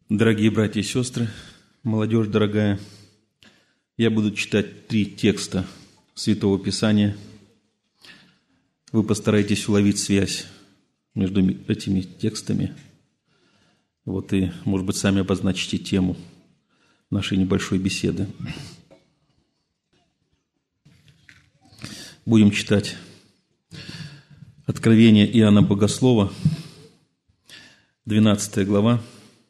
Дорогие братья и сестры, молодежь дорогая, я буду читать 3 текста Святого Писания. Вы постарайтесь уловить связь между этими текстами. И, может быть, сами обозначите тему нашей небольшой беседы. Будем читать Откровение Иоанна Богослова, 12 глава.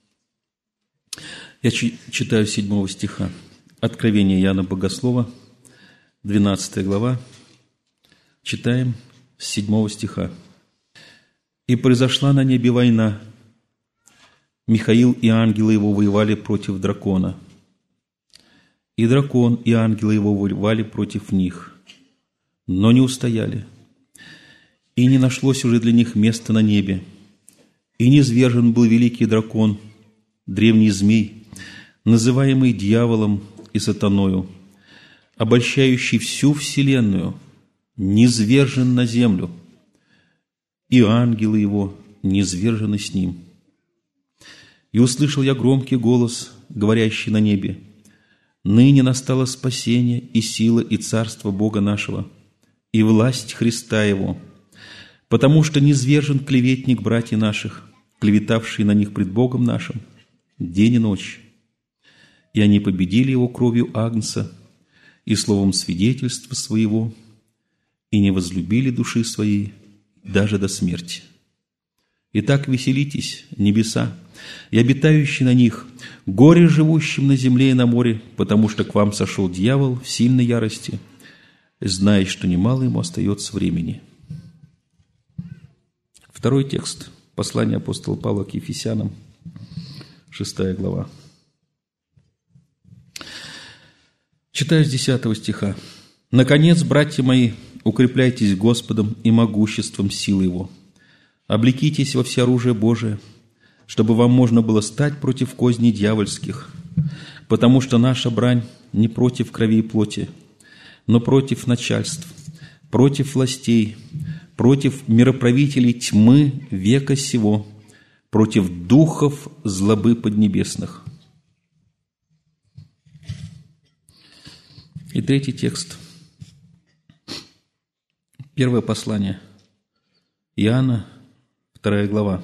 Я читаю 7 стиха. Откровение Иоанна Богослова, 12 глава. Читаем с 7 стиха. «И произошла на небе война. Михаил и ангелы его воевали против дракона. И дракон и ангелы его воевали против них, но не устояли. И не нашлось уже для них места на небе. И низвержен был великий дракон, древний змей, называемый дьяволом и сатаною, обольщающий всю вселенную, низвержен на землю, и ангелы его низвержены с ним. И услышал я громкий голос, говорящий на небе: ныне настало спасение и сила и царство Бога нашего, и власть Христа Его, потому что низвержен клеветник братьев наших, клеветавший на них пред Богом нашим день и ночь. И они победили его кровью Агнца и словом свидетельства своего, и не возлюбили души своей даже до смерти. Итак, веселитесь, небеса, и обитающие на них, горе живущим на земле и на море, потому что к вам сошел дьявол в сильной ярости, зная, что немало ему остается времени». Второй текст. Послание апостола Павла к Ефесянам, 6 глава. Читаю с 10 стиха. «Наконец, братья мои, укрепляйтесь Господом и могуществом силы Его. Облекитесь во всеоружие Божие, чтобы вам можно было стать против козней дьявольских, потому что наша брань не против крови и плоти, но против начальств, против властей, против мироправителей тьмы века сего, против духов злобы поднебесных». И 3 текст. Первое послание Иоанна, 2 глава.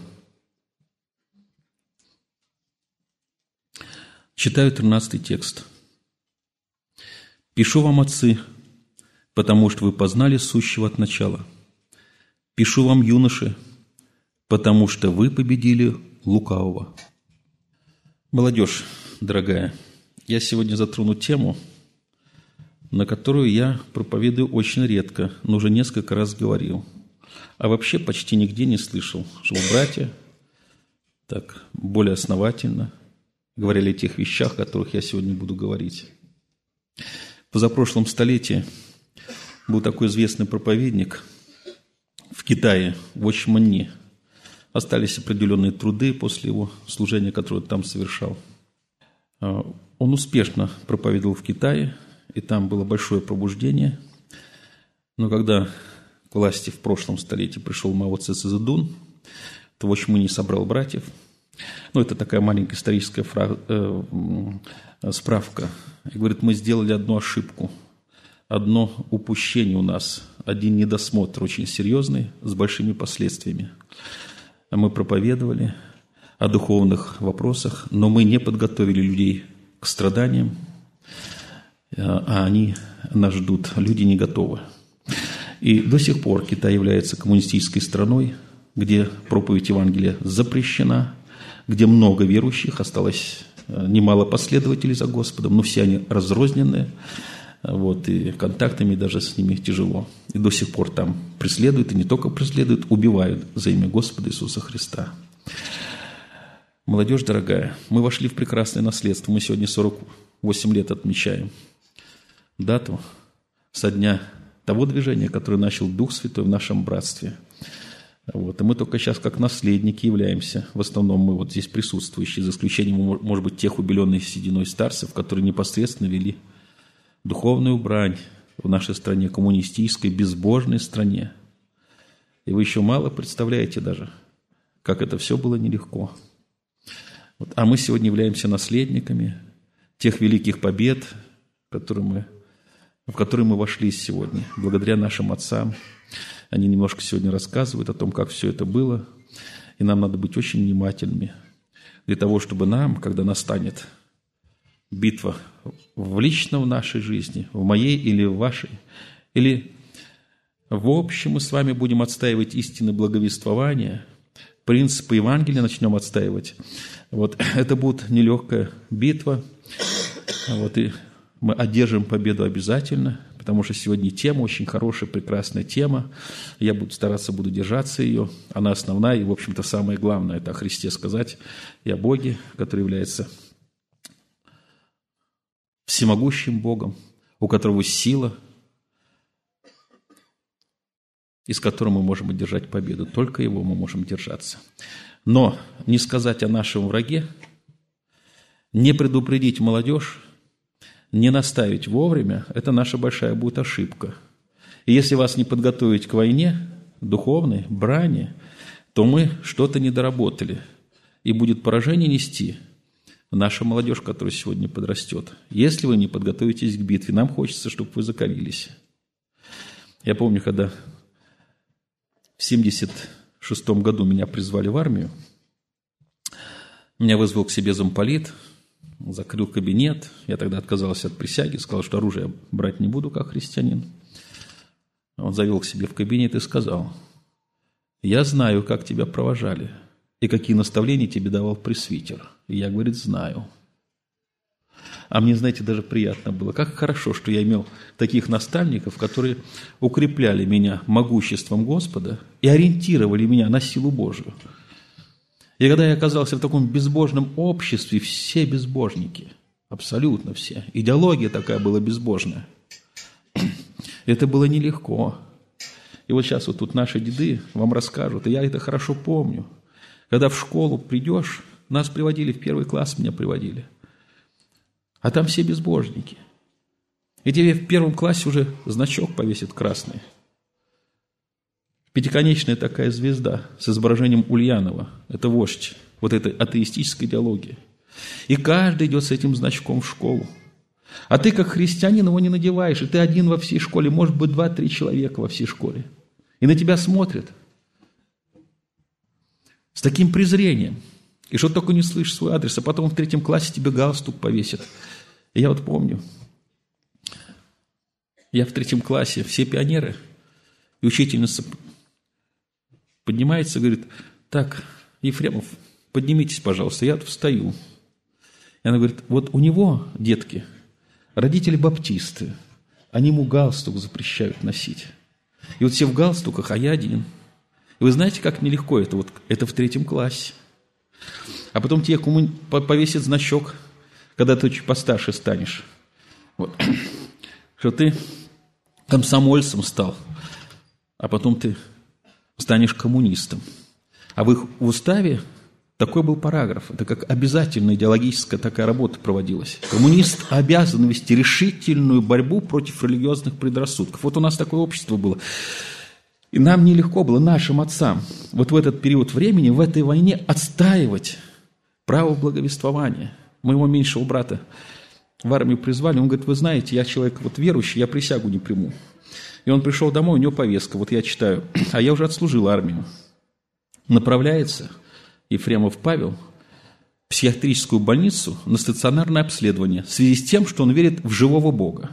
Читаю 13 текст. «Пишу вам, отцы, потому что вы познали сущего от начала. Пишу вам, юноши, потому что вы победили лукавого». Молодежь, дорогая, я сегодня затрону тему, на которую я проповедую очень редко, но уже несколько раз говорил. А вообще почти нигде не слышал, чтобы братья так более основательно говорили о тех вещах, о которых я сегодня буду говорить. В позапрошлом столетии был такой известный проповедник в Китае, Watch Man Nee. Остались определенные труды после его служения, которое он там совершал. Он успешно проповедовал в Китае, и там было большое пробуждение. Но когда к власти в прошлом столетии пришел Мао Цзэдун, то Watch Man Nee собрал братьев. Это такая маленькая историческая справка. И говорит, мы сделали одну ошибку, одно упущение у нас, один недосмотр очень серьезный, с большими последствиями. Мы проповедовали о духовных вопросах, но мы не подготовили людей к страданиям, а они нас ждут, люди не готовы. И до сих пор Китай является коммунистической страной, где проповедь Евангелия запрещена, где много верующих, осталось немало последователей за Господом, но все они разрозненные, и контактами даже с ними тяжело. И до сих пор там преследуют, и не только преследуют, убивают за имя Господа Иисуса Христа. Молодежь дорогая, мы вошли в прекрасное наследство, мы сегодня 48 лет отмечаем дату со дня того движения, которое начал Дух Святой в нашем братстве. И мы только сейчас как наследники являемся. В основном мы здесь присутствующие, за исключением, может быть, тех убеленных сединой старцев, которые непосредственно вели духовную брань в нашей стране, коммунистической, безбожной стране. И вы еще мало представляете даже, как это все было нелегко. А мы сегодня являемся наследниками тех великих побед, в которые мы вошли сегодня, благодаря нашим отцам. Они немножко сегодня рассказывают о том, как все это было. И нам надо быть очень внимательными для того, чтобы нам, когда настанет битва лично в нашей жизни, в моей или в вашей, или в общем мы с вами будем отстаивать истины благовествования, принципы Евангелия начнем отстаивать. Это будет нелегкая битва, и мы одержим победу обязательно, потому что сегодня тема очень хорошая, прекрасная тема. Я буду держаться ее. Она основная и, в общем-то, самое главное – это о Христе сказать и о Боге, который является всемогущим Богом, у которого сила, и с которым мы можем одержать победу. Только Его мы можем держаться. Но не сказать о нашем враге, не предупредить молодежь, не наставить вовремя – это наша большая будет ошибка. И если вас не подготовить к войне, духовной, брани, то мы что-то не доработали. И будет поражение нести наша молодежь, которая сегодня подрастет. Если вы не подготовитесь к битве, нам хочется, чтобы вы закалились. Я помню, когда в 1976 году меня призвали в армию, меня вызвал к себе замполит, закрыл кабинет. Я тогда отказался от присяги, сказал, что оружие я брать не буду, как христианин. Он завел к себе в кабинет и сказал: «Я знаю, как тебя провожали и какие наставления тебе давал пресвитер». И я, говорит, знаю. А мне, знаете, даже приятно было. Как хорошо, что я имел таких наставников, которые укрепляли меня могуществом Господа и ориентировали меня на силу Божию. И когда я оказался в таком безбожном обществе, все безбожники, абсолютно все, идеология такая была безбожная, это было нелегко. И вот сейчас вот тут наши деды вам расскажут, и я это хорошо помню. Когда в школу придешь, нас приводили, в 1 класс меня приводили, а там все безбожники. И тебе в 1 классе уже значок повесит красный. Пятиконечная такая звезда с изображением Ульянова. Это вождь вот этой атеистической идеологии. И каждый идет с этим значком в школу. А ты, как христианин, его не надеваешь. И ты один во всей школе. Может быть, 2-3 человека во всей школе. И на тебя смотрят с таким презрением. И что только не слышишь свой адрес. А потом в 3 классе тебе галстук повесят. И я вот помню. Я в 3 классе. Все пионеры. И учительница поднимается и говорит: «Так, Ефремов, поднимитесь, пожалуйста». Я встаю. И она говорит: «Вот у него, детки, родители баптисты, они ему галстук запрещают носить. И вот все в галстуках, а я один. И вы знаете, как нелегко это? Вот это в 3 классе. А потом тебе повесит значок, когда ты чуть постарше станешь. Вот. Что ты комсомольцем стал, а потом ты станешь коммунистом». А в их уставе такой был параграф. Это как обязательная идеологическая такая работа проводилась. Коммунист обязан вести решительную борьбу против религиозных предрассудков. Вот у нас такое общество было. И нам нелегко было, нашим отцам, вот в этот период времени, в этой войне отстаивать право благовествования. Моего меньшего брата в армию призвали. Он говорит: «Вы знаете, я человек вот верующий, я присягу не приму». И он пришел домой, у него повестка, вот я читаю, а я уже отслужил армию. Направляется Ефремов Павел в психиатрическую больницу на стационарное обследование в связи с тем, что он верит в живого Бога.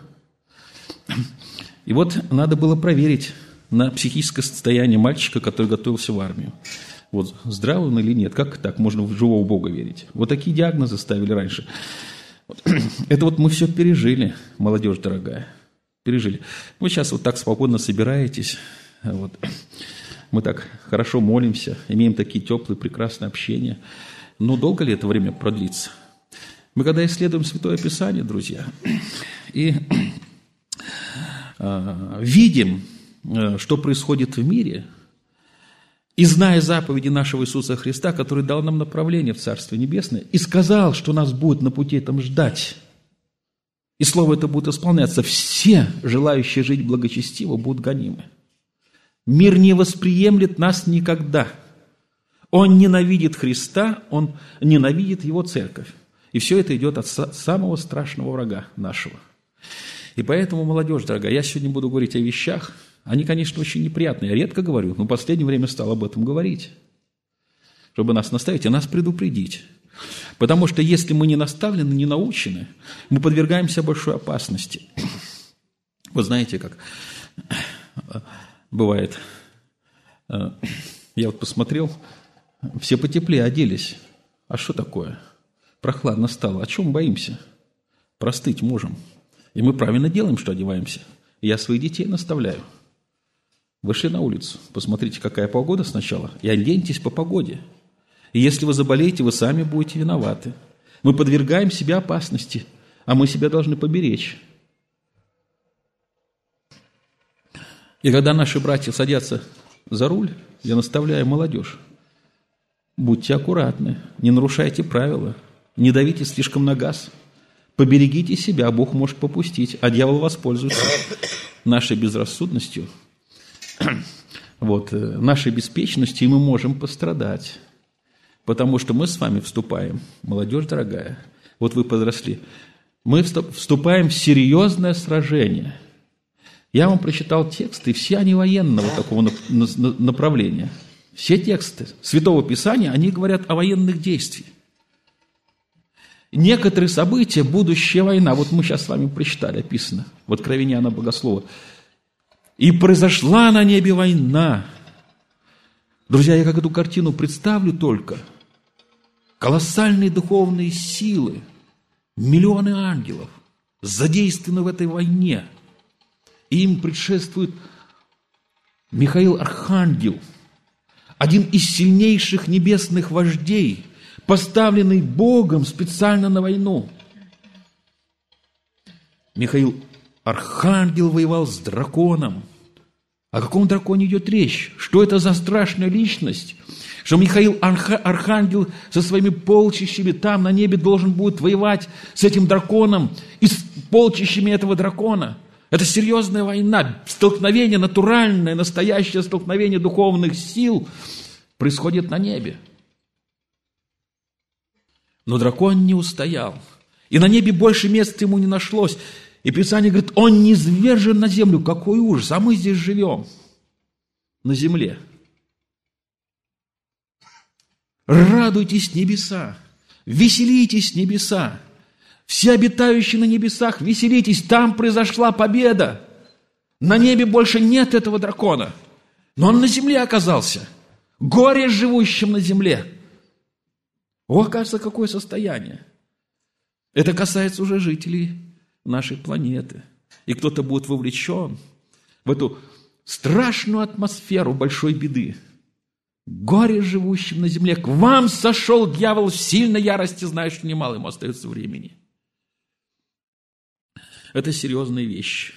И вот надо было проверить на психическое состояние мальчика, который готовился в армию. Вот здравый он или нет, как так можно в живого Бога верить? Вот такие диагнозы ставили раньше. Это вот мы все пережили, молодежь дорогая. Пережили. Вы сейчас вот так свободно собираетесь, вот. Мы так хорошо молимся, имеем такие теплые, прекрасные общения. Но долго ли это время продлится? Мы когда исследуем Святое Писание, друзья, и видим, что происходит в мире, и зная заповеди нашего Иисуса Христа, который дал нам направление в Царствие Небесное, и сказал, что нас будет на пути этом ждать, и слово это будет исполняться, все желающие жить благочестиво будут гонимы. Мир не восприемлет нас никогда. Он ненавидит Христа, он ненавидит Его церковь. И все это идет от самого страшного врага нашего. И поэтому, молодежь дорогая, я сегодня буду говорить о вещах, они, конечно, очень неприятные. Я редко говорю, но в последнее время стал об этом говорить, чтобы нас наставить и нас предупредить. Потому что если мы не наставлены, не научены, мы подвергаемся большой опасности. Вы знаете, как бывает, я вот посмотрел, все потеплее оделись. А что такое? Прохладно стало. О чем боимся? Простыть можем. И мы правильно делаем, что одеваемся. Я своих детей наставляю. Вышли на улицу, посмотрите, какая погода сначала, и оденьтесь по погоде. И если вы заболеете, вы сами будете виноваты. Мы подвергаем себя опасности, а мы себя должны поберечь. И когда наши братья садятся за руль, я наставляю молодежь. Будьте аккуратны, не нарушайте правила, не давите слишком на газ. Поберегите себя, Бог может попустить, а дьявол воспользуется нашей безрассудностью, нашей беспечностью, и мы можем пострадать. Потому что мы с вами вступаем, молодежь дорогая, вот вы подросли, мы вступаем в серьезное сражение. Я вам прочитал тексты, все они военного такого направления. Все тексты Святого Писания, они говорят о военных действиях. Некоторые события, будущая война, вот мы сейчас с вами прочитали, описано в Откровении Иоанна Богослова. «И произошла на небе война». Друзья, я как эту картину представлю только. Колоссальные духовные силы, миллионы ангелов задействованы в этой войне. И им предшествует Михаил Архангел, один из сильнейших небесных вождей, поставленный Богом специально на войну. Михаил Архангел воевал с драконом. О каком драконе идет речь? Что это за страшная личность? Что Михаил Архангел со своими полчищами там на небе должен будет воевать с этим драконом и с полчищами этого дракона. Это серьезная война, столкновение натуральное, настоящее столкновение духовных сил происходит на небе. Но дракон не устоял, и на небе больше места ему не нашлось. И Писание говорит, он низвержен на землю. Какой ужас! А мы здесь живем, на земле. Радуйтесь, небеса, веселитесь, небеса. Все обитающие на небесах, веселитесь, там произошла победа. На небе больше нет этого дракона, но он на земле оказался. Горе живущим на земле. О, кажется, какое состояние. Это касается уже жителей нашей планеты. И кто-то будет вовлечен в эту страшную атмосферу большой беды. Горе живущим на земле. К вам сошел дьявол в сильной ярости, зная, что немало ему остается времени. Это серьезные вещи.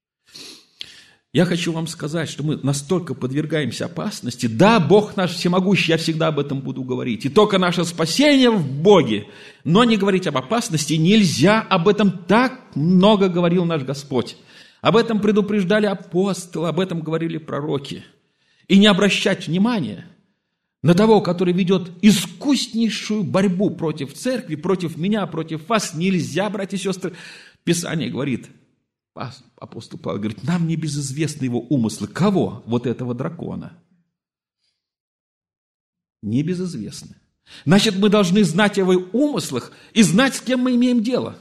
Я хочу вам сказать, что мы настолько подвергаемся опасности. Да, Бог наш всемогущий, я всегда об этом буду говорить. И только наше спасение в Боге. Но не говорить об опасности нельзя. Об этом так много говорил наш Господь. Об этом предупреждали апостолы, об этом говорили пророки. И не обращать внимания на того, который ведет искуснейшую борьбу против церкви, против меня, против вас, нельзя, братья и сестры. Писание говорит, апостол Павел говорит, нам не безызвестны его умыслы. Кого? Вот этого дракона. Не безызвестны. Значит, мы должны знать о его умыслах и знать, с кем мы имеем дело.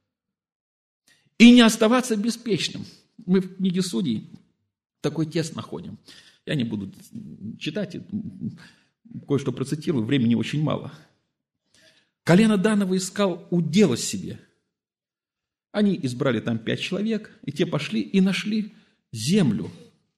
И не оставаться беспечным. Мы в книге Судей такой текст находим. Я не буду читать, кое-что процитирую, времени очень мало. Колено Данова искал удела себе. Они избрали там 5 человек, и те пошли и нашли землю.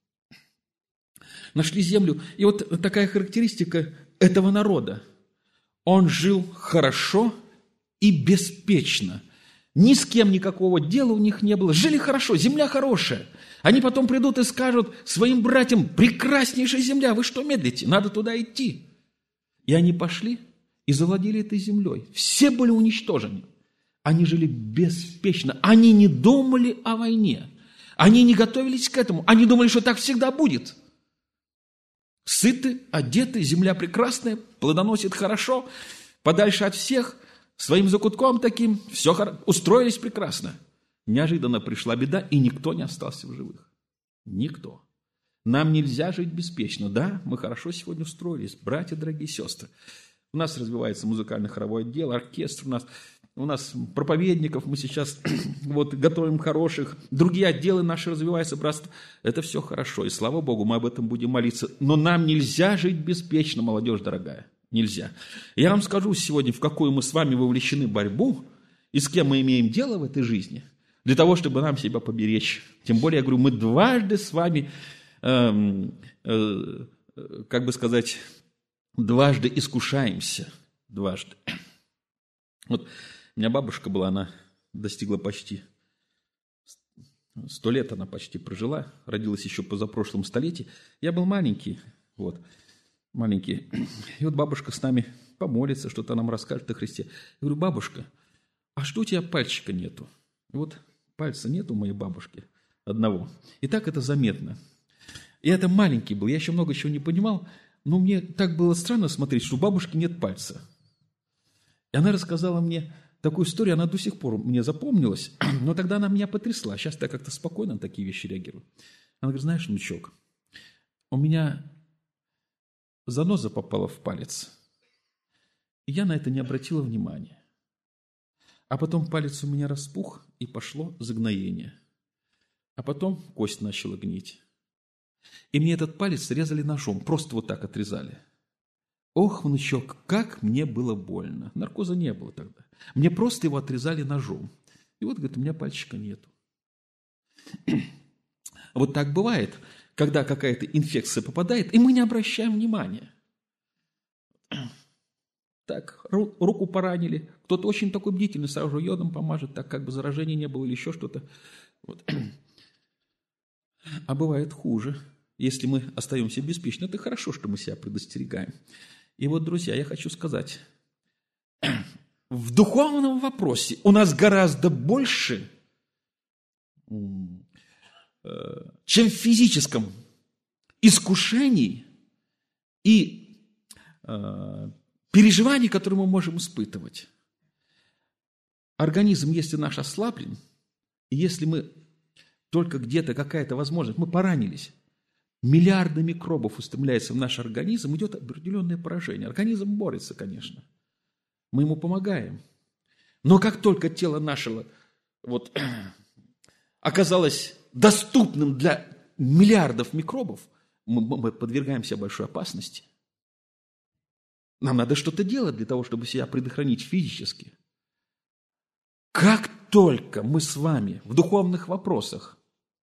Нашли землю. И вот такая характеристика этого народа. Он жил хорошо и беспечно. Ни с кем никакого дела у них не было. Жили хорошо, земля хорошая. Они потом придут и скажут своим братьям, прекраснейшая земля, вы что медлите? Надо туда идти. И они пошли и завладели этой землей. Все были уничтожены. Они жили беспечно. Они не думали о войне. Они не готовились к этому. Они думали, что так всегда будет. Сыты, одеты, земля прекрасная, плодоносит хорошо, подальше от всех, своим закутком таким, все устроились прекрасно. Неожиданно пришла беда, и никто не остался в живых. Никто. Нам нельзя жить беспечно. Да, мы хорошо сегодня устроились, братья, дорогие сестры. У нас развивается музыкально-хоровой отдел, оркестр у нас проповедников, мы сейчас готовим хороших, другие отделы наши развиваются, братство. Это все хорошо, и слава Богу, мы об этом будем молиться. Но нам нельзя жить беспечно, молодежь дорогая, нельзя. Я вам скажу сегодня, в какую мы с вами вовлечены борьбу, и с кем мы имеем дело в этой жизни, для того, чтобы нам себя поберечь. Тем более, я говорю, мы дважды с вами, дважды искушаемся. Дважды. Вот у меня бабушка была, она достигла почти 100 лет, она почти прожила, родилась еще позапрошлом столетии. Я был маленький, маленький. И вот бабушка с нами помолится, что-то нам расскажет о Христе. Я говорю, бабушка, а что у тебя пальчика нету? И вот пальца нету у моей бабушки одного. И так это заметно. И это маленький был, я еще много чего не понимал, но мне так было странно смотреть, что у бабушки нет пальца. И она рассказала мне такую историю, она до сих пор мне запомнилась, но тогда она меня потрясла. Сейчас я как-то спокойно на такие вещи реагирую. Она говорит, знаешь, внучок, у меня заноза попала в палец, и я на это не обратила внимания. А потом палец у меня распух, и пошло загноение. А потом кость начала гнить. И мне этот палец резали ножом, просто вот так отрезали. Ох, внучок, как мне было больно. Наркоза не было тогда. Мне просто его отрезали ножом. И вот, говорит, у меня пальчика нету. Вот так бывает, когда какая-то инфекция попадает, и мы не обращаем внимания. Так, руку поранили, кто-то очень такой бдительный, сразу же йодом помажет, так как бы заражения не было или еще что-то. Вот. А бывает хуже. Если мы остаемся беспечны, это хорошо, что мы себя предостерегаем. И вот, друзья, я хочу сказать, в духовном вопросе у нас гораздо больше, чем в физическом, искушений и переживаний, которые мы можем испытывать. Организм, если наш ослаблен, и если мы только где-то какая-то возможность, мы поранились, миллиарды микробов устремляется в наш организм, идет определенное поражение. Организм борется, конечно. Мы ему помогаем. Но как только тело нашего оказалось доступным для миллиардов микробов, мы подвергаемся большой опасности. Нам надо что-то делать для того, чтобы себя предохранить физически. Как только мы с вами в духовных вопросах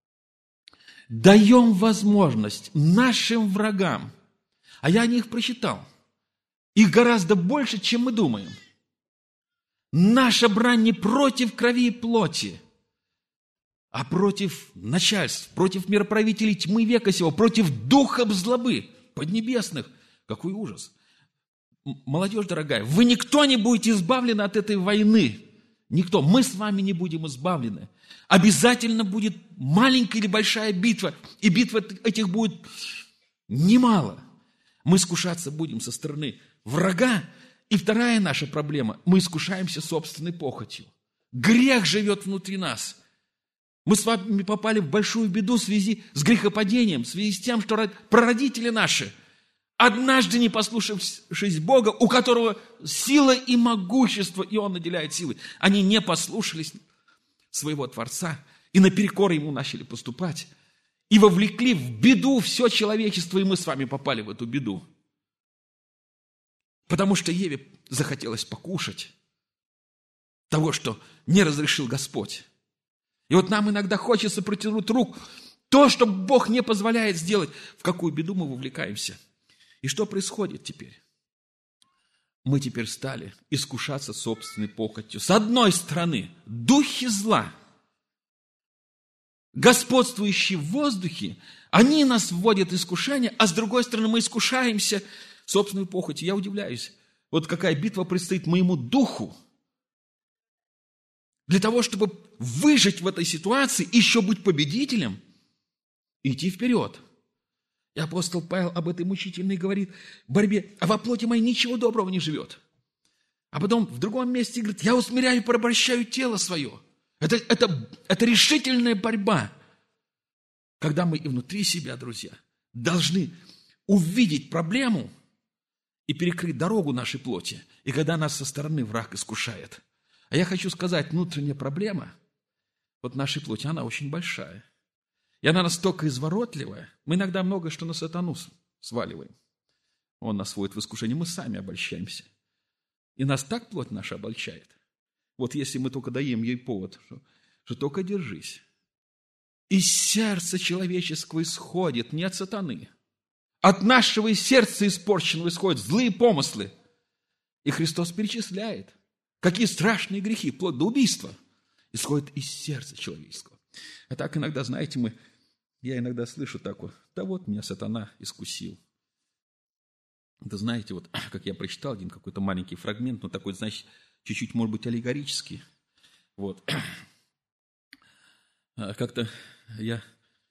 даем возможность нашим врагам, а я о них прочитал, их гораздо больше, чем мы думаем. Наша брань не против крови и плоти, а против начальств, против мироправителей тьмы века сего, против духов злобы поднебесных. Какой ужас! Молодежь дорогая, вы никто не будете избавлены от этой войны. Никто. Мы с вами не будем избавлены. Обязательно будет маленькая или большая битва, и битв этих будет немало. Мы искушаться будем со стороны врага. И вторая наша проблема – мы искушаемся собственной похотью. Грех живет внутри нас. Мы с вами попали в большую беду в связи с грехопадением, в связи с тем, что прародители наши, однажды не послушавшись Бога, у которого сила и могущество, и Он наделяет силой, они не послушались своего Творца и наперекор Ему начали поступать, и вовлекли в беду все человечество, и мы с вами попали в эту беду. Потому что Еве захотелось покушать того, что не разрешил Господь. И вот нам иногда хочется протянуть руку, то, что Бог не позволяет сделать, в какую беду мы вовлекаемся. И что происходит теперь? Мы теперь стали искушаться собственной похотью. С одной стороны, духи зла, господствующие в воздухе, они нас вводят в искушение, а с другой стороны, мы искушаемся собственной похотью. Я удивляюсь, вот какая битва предстоит моему духу, для того, чтобы выжить в этой ситуации, еще быть победителем, идти вперед. И апостол Павел об этой мучительной говорит борьбе, а во плоти моей ничего доброго не живет. А потом в другом месте говорит, я усмиряю и порабощаю тело свое. Это решительная борьба. Когда мы и внутри себя, друзья, должны увидеть проблему и перекрыть дорогу нашей плоти. И когда нас со стороны враг искушает. А я хочу сказать, внутренняя проблема вот нашей плоти, она очень большая. И она настолько изворотливая. Мы иногда многое, что на сатану сваливаем. Он нас вводит в искушение, мы сами обольщаемся. И нас так плоть наша обольщает. Вот если мы только даем ей повод, что только держись. Из сердца человеческого исходит не от сатаны. От нашего сердца испорченного исходят злые помыслы. И Христос перечисляет, какие страшные грехи, вплоть до убийства, исходят из сердца человеческого. А так иногда, знаете, я иногда слышу такое, да вот меня сатана искусил. Это знаете, вот как я прочитал один какой-то маленький фрагмент, но такой, значит, чуть-чуть, может быть, аллегорический. Вот. Как-то я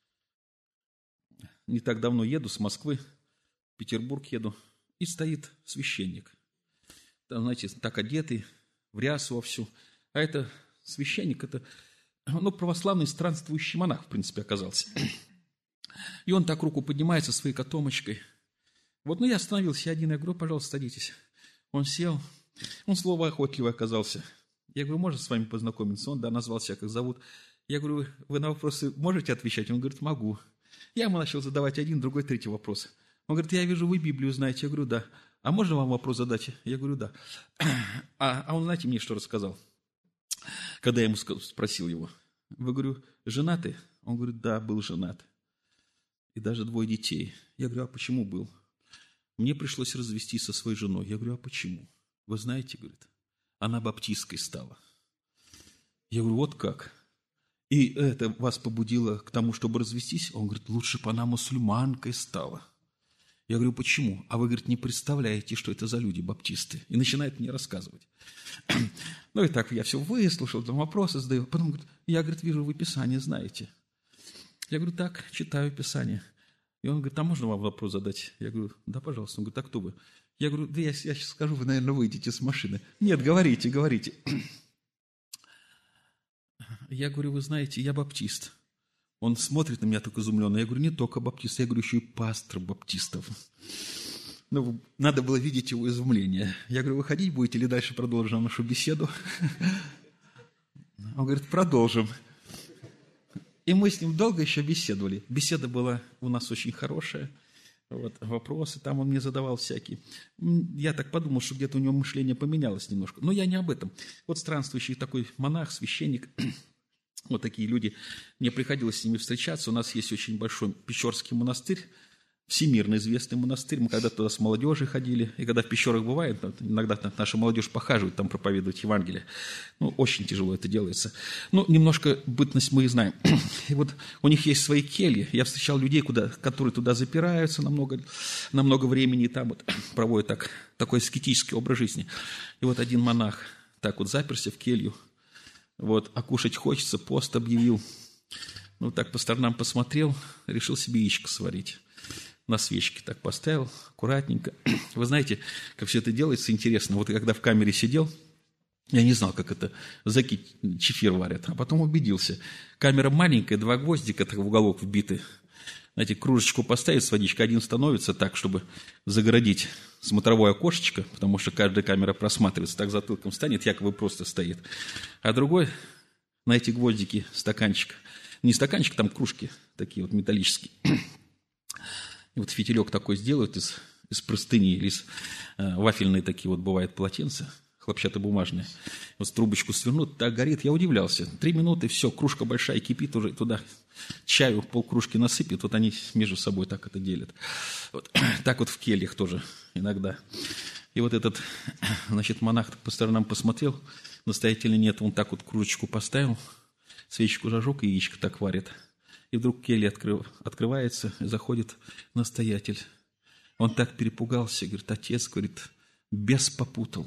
не так давно еду с Москвы, в Петербург еду, и стоит священник. Там, знаете, так одетый, в рясу вовсю. А это священник, это православный странствующий монах, в принципе, оказался. И он так руку поднимает со своей котомочкой. Вот, я остановился один, я говорю, пожалуйста, садитесь. Он сел, он словоохотливый оказался. Я говорю, можно с вами познакомиться? Он, назвал себя, как зовут. Я говорю, вы на вопросы можете отвечать? Он говорит, могу. Я ему начал задавать один, другой, третий вопрос. Он говорит, я вижу, вы Библию знаете. Я говорю, да. А можно вам вопрос задать? Я говорю, да. А он, знаете, мне что рассказал? Когда я ему спросил его. Вы, говорю, женаты? Он говорит, да, был женат. И даже 2 детей. Я говорю, а почему был? Мне пришлось развестись со своей женой. Я говорю, а почему? Вы знаете, говорит, она баптисткой стала. Я говорю, вот как? И это вас побудило к тому, чтобы развестись? Он говорит, лучше бы она мусульманкой стала. Я говорю, почему? А вы, говорит, не представляете, что это за люди, баптисты. И начинает мне рассказывать. И так я все выслушал, там вопросы задаю. Потом говорит, я, говорит, вижу, вы Писание знаете. Я говорю, так, читаю Писание. И он говорит, а можно вам вопрос задать? Я говорю, да, пожалуйста. Он говорит, а кто вы? Я говорю, да я сейчас скажу, вы, наверное, выйдете с машины. Нет, говорите. Я говорю, вы знаете, я баптист. Он смотрит на меня так изумленно. Я говорю, не только баптист, я говорю, еще и пастор баптистов. Надо было видеть его изумление. Я говорю, вы ходить будете или дальше продолжим нашу беседу? Он говорит, продолжим. И мы с ним долго еще беседовали. Беседа была у нас очень хорошая. Вопросы там он мне задавал всякие. Я так подумал, что где-то у него мышление поменялось немножко. Но я не об этом. Странствующий такой монах, священник, вот такие люди. Мне приходилось с ними встречаться. У нас есть очень большой Печорский монастырь, всемирно известный монастырь. Мы когда туда с молодежью ходили. И когда в Печорах бывает, иногда наша молодежь похаживает там проповедовать Евангелие. Очень тяжело это делается. Немножко бытность мы и знаем. И вот у них есть свои кельи. Я встречал людей, которые туда запираются на много времени, и там проводят такой аскетический образ жизни. И вот один монах так заперся в келью. А кушать хочется, пост объявил. Так по сторонам посмотрел, решил себе яичко сварить. На свечке так поставил, аккуратненько. Вы знаете, как все это делается, интересно. Когда в камере сидел, я не знал, как это зэки чефир варят, а потом убедился. Камера маленькая, 2 гвоздика так в уголок вбиты. Знаете, кружечку поставить с водичкой, один становится так, чтобы загородить смотровое окошечко, потому что каждая камера просматривается, так затылком станет, якобы просто стоит. А другой на эти гвоздики стаканчик. Не стаканчик, там кружки такие металлические. И фитилек такой сделают из простыни или из вафельные такие бывают полотенца, хлопчатобумажные. Трубочку свернут, так горит. Я удивлялся. 3 минуты, все, кружка большая кипит уже, туда чаю полкружки насыпят, они между собой так это делят. Так в кельях тоже иногда. И этот, монах по сторонам посмотрел, настоятельно нет, он так кружечку поставил, свечку зажег и яичко так варит. И вдруг келья открывается, и заходит настоятель. Он так перепугался, говорит, отец, говорит, бес попутал.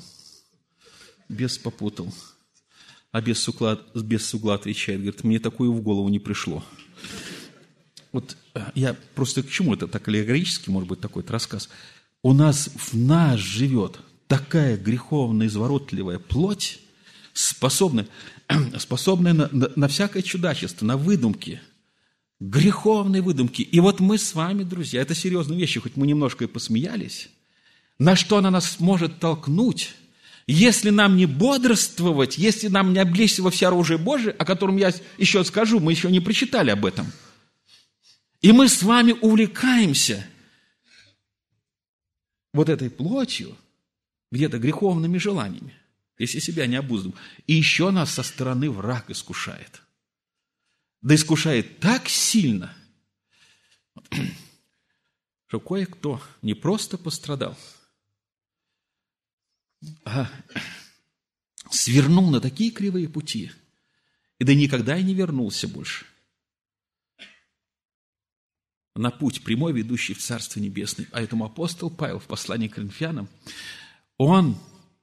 А бес с угла отвечает, говорит, мне такое в голову не пришло. вот я просто к чему это так аллегорически, может быть, такой рассказ. У нас в нас живет такая греховная, изворотливая плоть, способная на всякое чудачество, на выдумки, греховные выдумки. И вот мы с вами, друзья, это серьезные вещи, хоть мы немножко и посмеялись, на что она нас может толкнуть, если нам не бодрствовать, если нам не облечься во всеоружие Божие, о котором я еще скажу, мы еще не прочитали об этом. И мы с вами увлекаемся вот этой плотью, где-то греховными желаниями, если себя не обуздаем. И еще нас со стороны враг искушает. Да искушает так сильно, что кое-кто не просто пострадал, а свернул на такие кривые пути, и да никогда и не вернулся больше на путь прямой, ведущий в Царство Небесное. А этому апостол Павел в послании к Коринфянам, он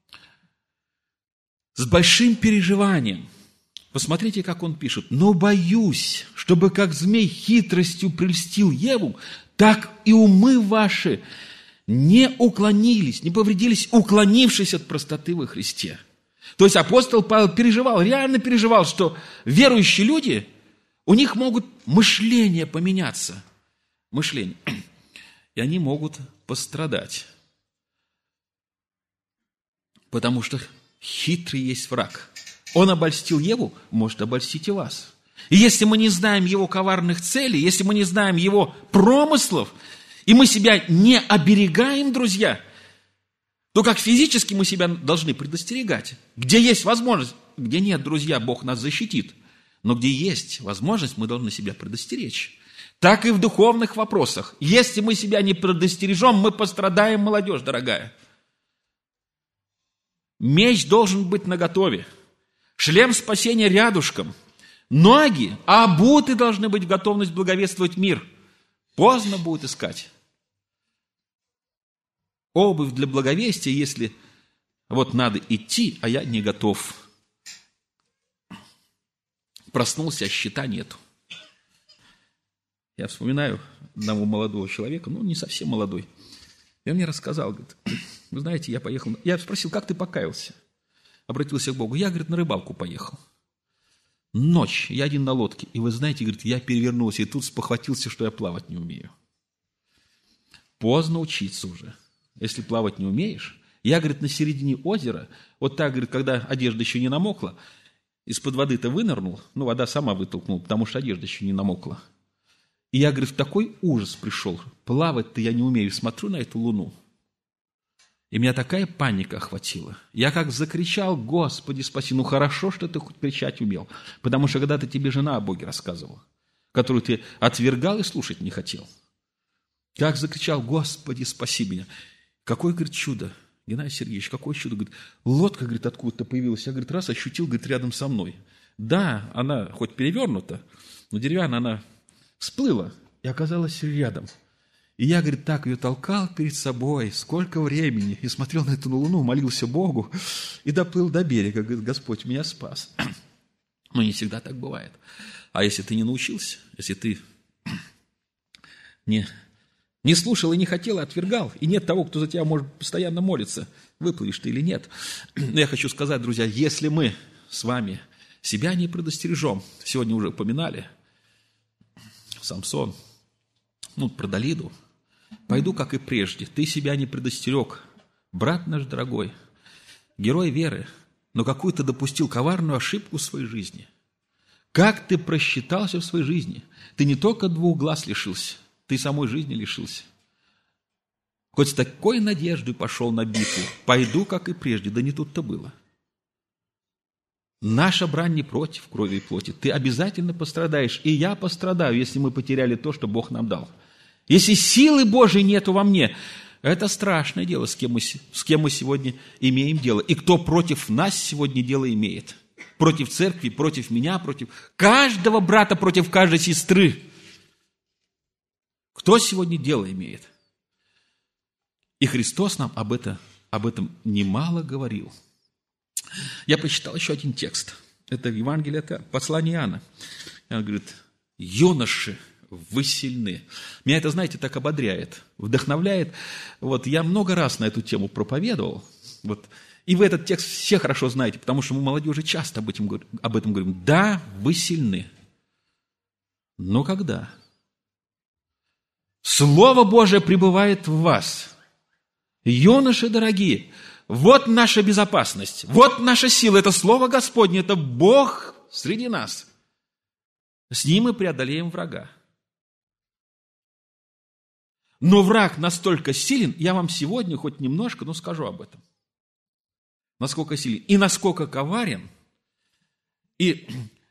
с большим переживанием, посмотрите, как он пишет: «Но боюсь, чтобы как змей хитростью прельстил Еву, так и умы ваши не уклонились, не повредились, уклонившись от простоты во Христе». То есть апостол Павел переживал, реально переживал, что верующие люди, у них могут мышление поменяться. Мышление. И они могут пострадать. Потому что хитрый есть враг. Он обольстил Еву, может обольстить и вас. И если мы не знаем его коварных целей, если мы не знаем его промыслов, и мы себя не оберегаем, друзья, то как физически мы себя должны предостерегать. Где есть возможность, где нет, друзья, Бог нас защитит. Но где есть возможность, мы должны себя предостеречь. Так и в духовных вопросах. Если мы себя не предостережем, мы пострадаем, молодежь дорогая. Меч должен быть наготове. Шлем спасения рядышком. Ноги, обуты должны быть в готовность благовествовать мир. Поздно будет искать. Обувь для благовестия, если вот надо идти, а я не готов. Проснулся, а щита нету. Я вспоминаю одного молодого человека, не совсем молодой. И он мне рассказал, говорит: вы знаете, я поехал. Я спросил: как ты покаялся? Обратился к Богу. Я, говорит, на рыбалку поехал. Ночь, я один на лодке. И вы знаете, говорит, я перевернулся, и тут спохватился, что я плавать не умею. Поздно учиться уже. Если плавать не умеешь. Я, говорит, на середине озера, вот так, говорит, когда одежда еще не намокла, из-под воды-то вынырнул, вода сама вытолкнула, потому что одежда еще не намокла. И я, говорит, в такой ужас пришел. Плавать-то я не умею. Смотрю на эту луну. И меня такая паника охватила. Я как закричал: Господи, спаси. Хорошо, что ты хоть кричать умел. Потому что когда-то тебе жена о Боге рассказывала, которую ты отвергал и слушать не хотел. Как закричал: Господи, спаси меня. Какое, говорит, чудо. Геннадий Сергеевич, какое чудо. Говорит, лодка, говорит, откуда-то появилась. Я, говорит, раз ощутил, говорит, рядом со мной. Да, она хоть перевернута, но деревянная, она всплыла и оказалась рядом. И я, говорит, так ее толкал перед собой, сколько времени, и смотрел на эту луну, молился Богу, и доплыл до берега. Говорит, Господь меня спас. Но не всегда так бывает. А если ты не научился, если ты не слушал и не хотел, и отвергал, и нет того, кто за тебя может постоянно молиться, выплывешь ты или нет. Но я хочу сказать, друзья, если мы с вами себя не предостережем, сегодня уже упоминали, Самсон, про Далиду, пойду, как и прежде, ты себя не предостерег, брат наш дорогой, герой веры, но какую ты допустил коварную ошибку в своей жизни. Как ты просчитался в своей жизни? Ты не только 2 глаз лишился, ты самой жизни лишился. Хоть с такой надеждой пошел на битву, пойду, как и прежде, да не тут-то было. Наша брань не против крови и плоти. Ты обязательно пострадаешь, и я пострадаю, если мы потеряли то, что Бог нам дал. Если силы Божией нету во мне, это страшное дело, с кем мы сегодня имеем дело. И кто против нас сегодня дело имеет. Против церкви, против меня, против каждого брата, против каждой сестры. Кто сегодня дело имеет? И Христос нам об этом немало говорил. Я прочитал еще один текст. Это Евангелие, это послание Иоанна. Он говорит: юноши, вы сильны. Меня это, знаете, так ободряет, вдохновляет. Вот я много раз на эту тему проповедовал. Вот. И вы этот текст все хорошо знаете, потому что мы молодежи часто об этом говорим. Да, вы сильны. Но когда? Слово Божие пребывает в вас. Юноши дорогие, вот наша безопасность, вот наша сила, это Слово Господне, это Бог среди нас. С Ним мы преодолеем врага. Но враг настолько силен, я вам сегодня хоть немножко, но скажу об этом. Насколько силен и насколько коварен, и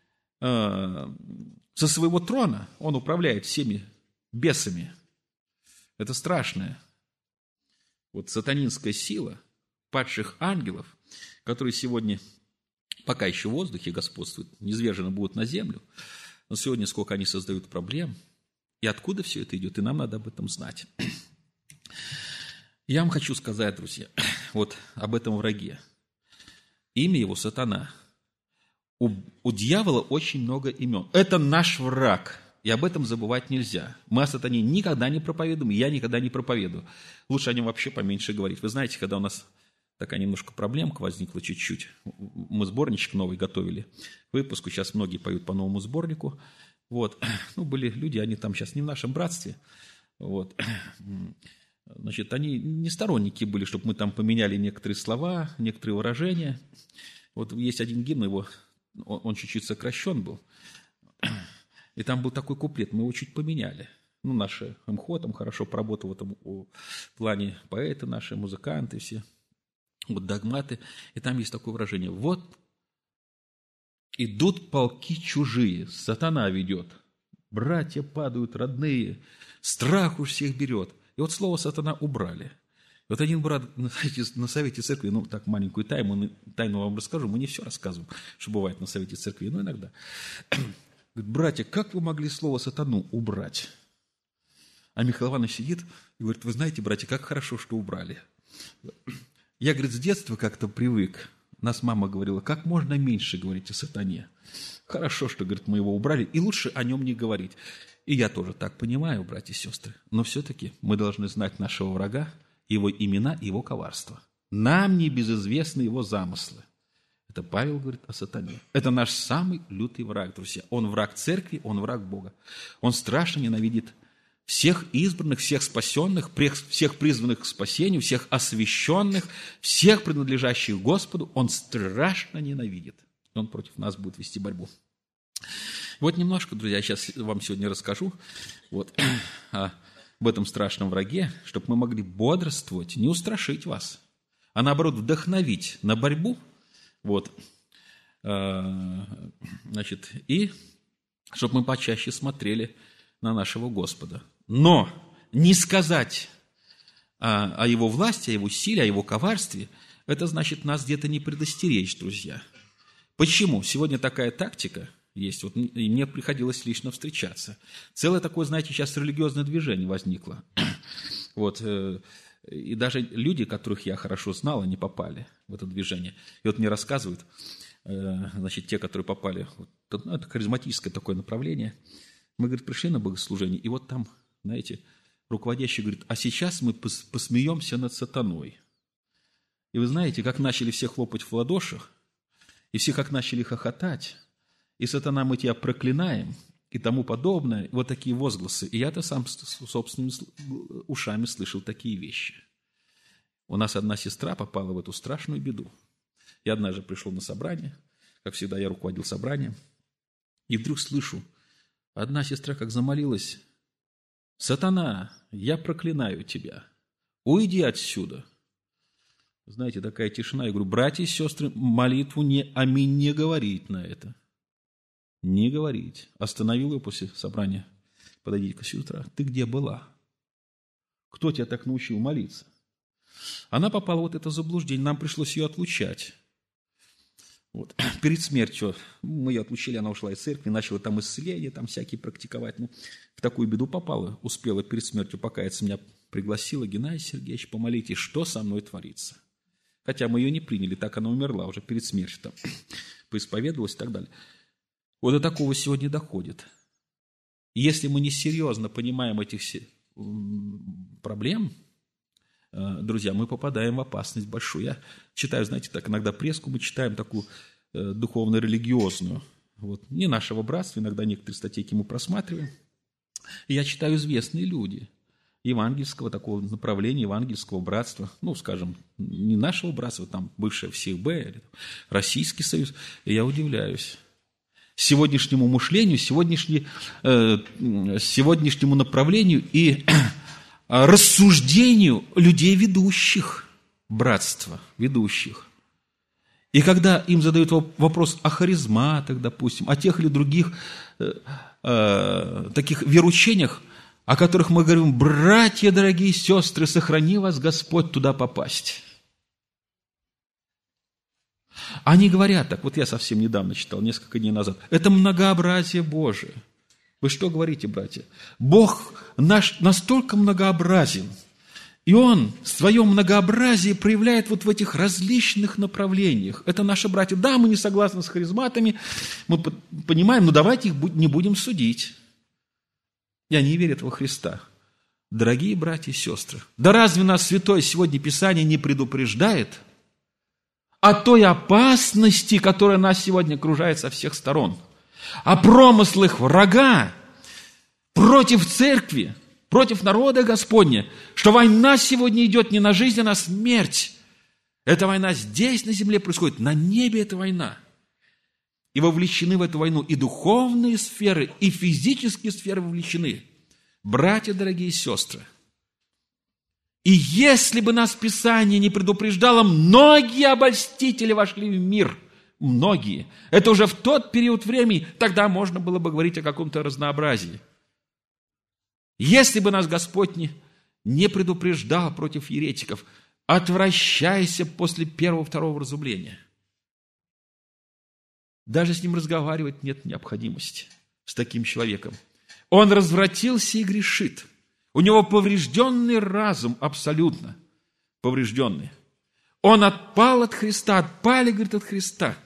со своего трона он управляет всеми бесами. Это страшная вот сатанинская сила падших ангелов, которые сегодня пока еще в воздухе господствуют, низвержены будут на землю, но сегодня сколько они создают проблем, и откуда все это идет, и нам надо об этом знать. Я вам хочу сказать, друзья, вот об этом враге. Имя его Сатана. У дьявола очень много имен. Это наш враг, и об этом забывать нельзя. Мы о Сатане никогда не проповедуем, и я никогда не проповедую. Лучше о нем вообще поменьше говорить. Вы знаете, когда у нас такая немножко проблемка возникла чуть-чуть, мы сборничек новый готовили к выпуску, сейчас многие поют по новому сборнику. Вот. Ну, были люди, они там сейчас не в нашем братстве. Вот. Значит, они не сторонники были, чтобы мы там поменяли некоторые слова, некоторые выражения. Вот есть один гимн, его, он чуть-чуть сокращен был. И там был такой куплет, мы его чуть поменяли. Ну, наши МХО там хорошо поработал в этом плане, поэты наши, музыканты все, вот догматы. И там есть такое выражение. Вот идут полки чужие, сатана ведет. Братья падают родные, страх уж всех берет. И вот слово «сатана» убрали. И вот один брат на совете церкви, ну, так маленькую тайну вам расскажу, мы не все рассказываем, что бывает на совете церкви, но иногда. Говорит: братья, как вы могли слово «сатану» убрать? А Михаил Иванович сидит и говорит: вы знаете, братья, как хорошо, что убрали. Я, говорит, с детства как-то привык. Нас мама говорила, как можно меньше говорить о сатане. Хорошо, что, говорит, мы его убрали, и лучше о нем не говорить. И я тоже так понимаю, братья и сестры. Но все-таки мы должны знать нашего врага, его имена и его коварства. Нам не безызвестны его замыслы. Это Павел говорит о сатане. Это наш самый лютый враг, друзья. Он враг церкви, он враг Бога. Он страшно ненавидит всех избранных, всех спасенных, всех призванных к спасению, всех освященных, всех принадлежащих Господу. Он страшно ненавидит. Он против нас будет вести борьбу. Вот немножко, друзья, сейчас вам сегодня расскажу вот об этом страшном враге, чтобы мы могли бодрствовать, не устрашить вас, а наоборот вдохновить на борьбу. Вот. Значит, и чтобы мы почаще смотрели на нашего Господа. Но не сказать о его власти, о его силе, о его коварстве, это значит нас где-то не предостеречь, друзья. Почему? Сегодня такая тактика есть, вот, и мне приходилось лично встречаться. Целое такое, знаете, сейчас религиозное движение возникло. Вот, и даже люди, которых я хорошо знал, они попали в это движение. И вот мне рассказывают, значит, те, которые попали, ну, это харизматическое такое направление. Мы, говорит, пришли на богослужение, и вот там, знаете, руководящий говорит: а сейчас мы посмеемся над сатаной. И вы знаете, как начали все хлопать в ладошах, и все как начали хохотать, и сатана, мы тебя проклинаем, и тому подобное, вот такие возгласы. И я-то сам собственными ушами слышал такие вещи. У нас одна сестра попала в эту страшную беду. Я однажды пришел на собрание, как всегда я руководил собранием, и вдруг слышу, одна сестра как замолилась: «Сатана, я проклинаю тебя, уйди отсюда». Знаете, такая тишина. Я говорю: братья и сестры, молитву аминь не говорить на это. Не говорить. Остановил ее после собрания. Подойдите-ка сюда. Ты где была? Кто тебя так научил молиться? Она попала в вот это заблуждение. Нам пришлось ее отлучать. Вот. Перед смертью мы ее отлучили, она ушла из церкви, начала там исцеления, там всякие практиковать. Ну, в такую беду попала, успела перед смертью покаяться. Меня пригласила: Геннадий Сергеевич, помолитесь, что со мной творится. Хотя мы ее не приняли, так она умерла уже перед смертью, там, поисповедовалась и так далее. Вот до такого сегодня доходит. Если мы несерьезно понимаем этих проблем, друзья, мы попадаем в опасность большую. Я читаю, знаете, так иногда преску мы читаем такую духовно-религиозную. Вот. Не нашего братства, иногда некоторые статейки мы просматриваем. И я читаю известные люди евангельского такого направления, евангельского братства, ну, скажем, не нашего братства, там, бывшее ВСБ, или Российский Союз, и я удивляюсь. Сегодняшнему мышлению, сегодняшнему направлению и рассуждению людей ведущих, братства, ведущих. И когда им задают вопрос о харизматах, допустим, о тех или других таких вероучениях, о которых мы говорим: братья, дорогие сестры, сохрани вас Господь туда попасть. Они говорят так, вот я совсем недавно читал, несколько дней назад, это многообразие Божие. Вы что говорите, братья? Бог наш настолько многообразен, и Он в своем многообразии проявляет вот в этих различных направлениях. Это наши братья. Да, мы не согласны с харизматами, мы понимаем, но давайте их не будем судить. И они верят во Христа. Дорогие братья и сестры, да разве нас Святое сегодня Писание не предупреждает о той опасности, которая нас сегодня окружает со всех сторон, о промыслах врага против церкви, против народа Господня, что война сегодня идет не на жизнь, а на смерть. Эта война здесь, на земле, происходит, на небе эта война. И вовлечены в эту войну и духовные сферы, и физические сферы вовлечены. Братья, дорогие сестры, и если бы нас Писание не предупреждало, многие обольстители вошли в мир. Многие. Это уже в тот период времени, тогда можно было бы говорить о каком-то разнообразии. Если бы нас Господь не предупреждал против еретиков, отвращайся после первого-второго вразумления. Даже с ним разговаривать нет необходимости, с таким человеком. Он развратился и грешит. У него поврежденный разум, абсолютно поврежденный. Он отпал от Христа, отпали, говорит, от Христа.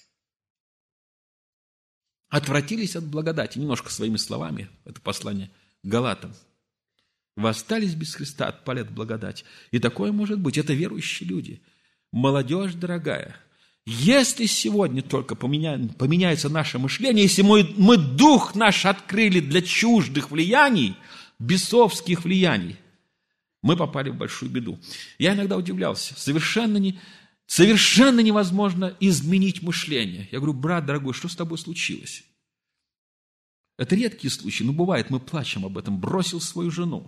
Отвратились от благодати. Немножко своими словами, это послание к Галатам. Вы остались без Христа, отпали от благодати. И такое может быть. Это верующие люди. Молодежь дорогая, если сегодня только поменяется наше мышление, если мы дух наш открыли для чуждых влияний, бесовских влияний, мы попали в большую беду. Я иногда удивлялся. Совершенно невозможно изменить мышление. Я говорю: брат дорогой, что с тобой случилось? Это редкие случаи, но бывает, мы плачем об этом. Бросил свою жену.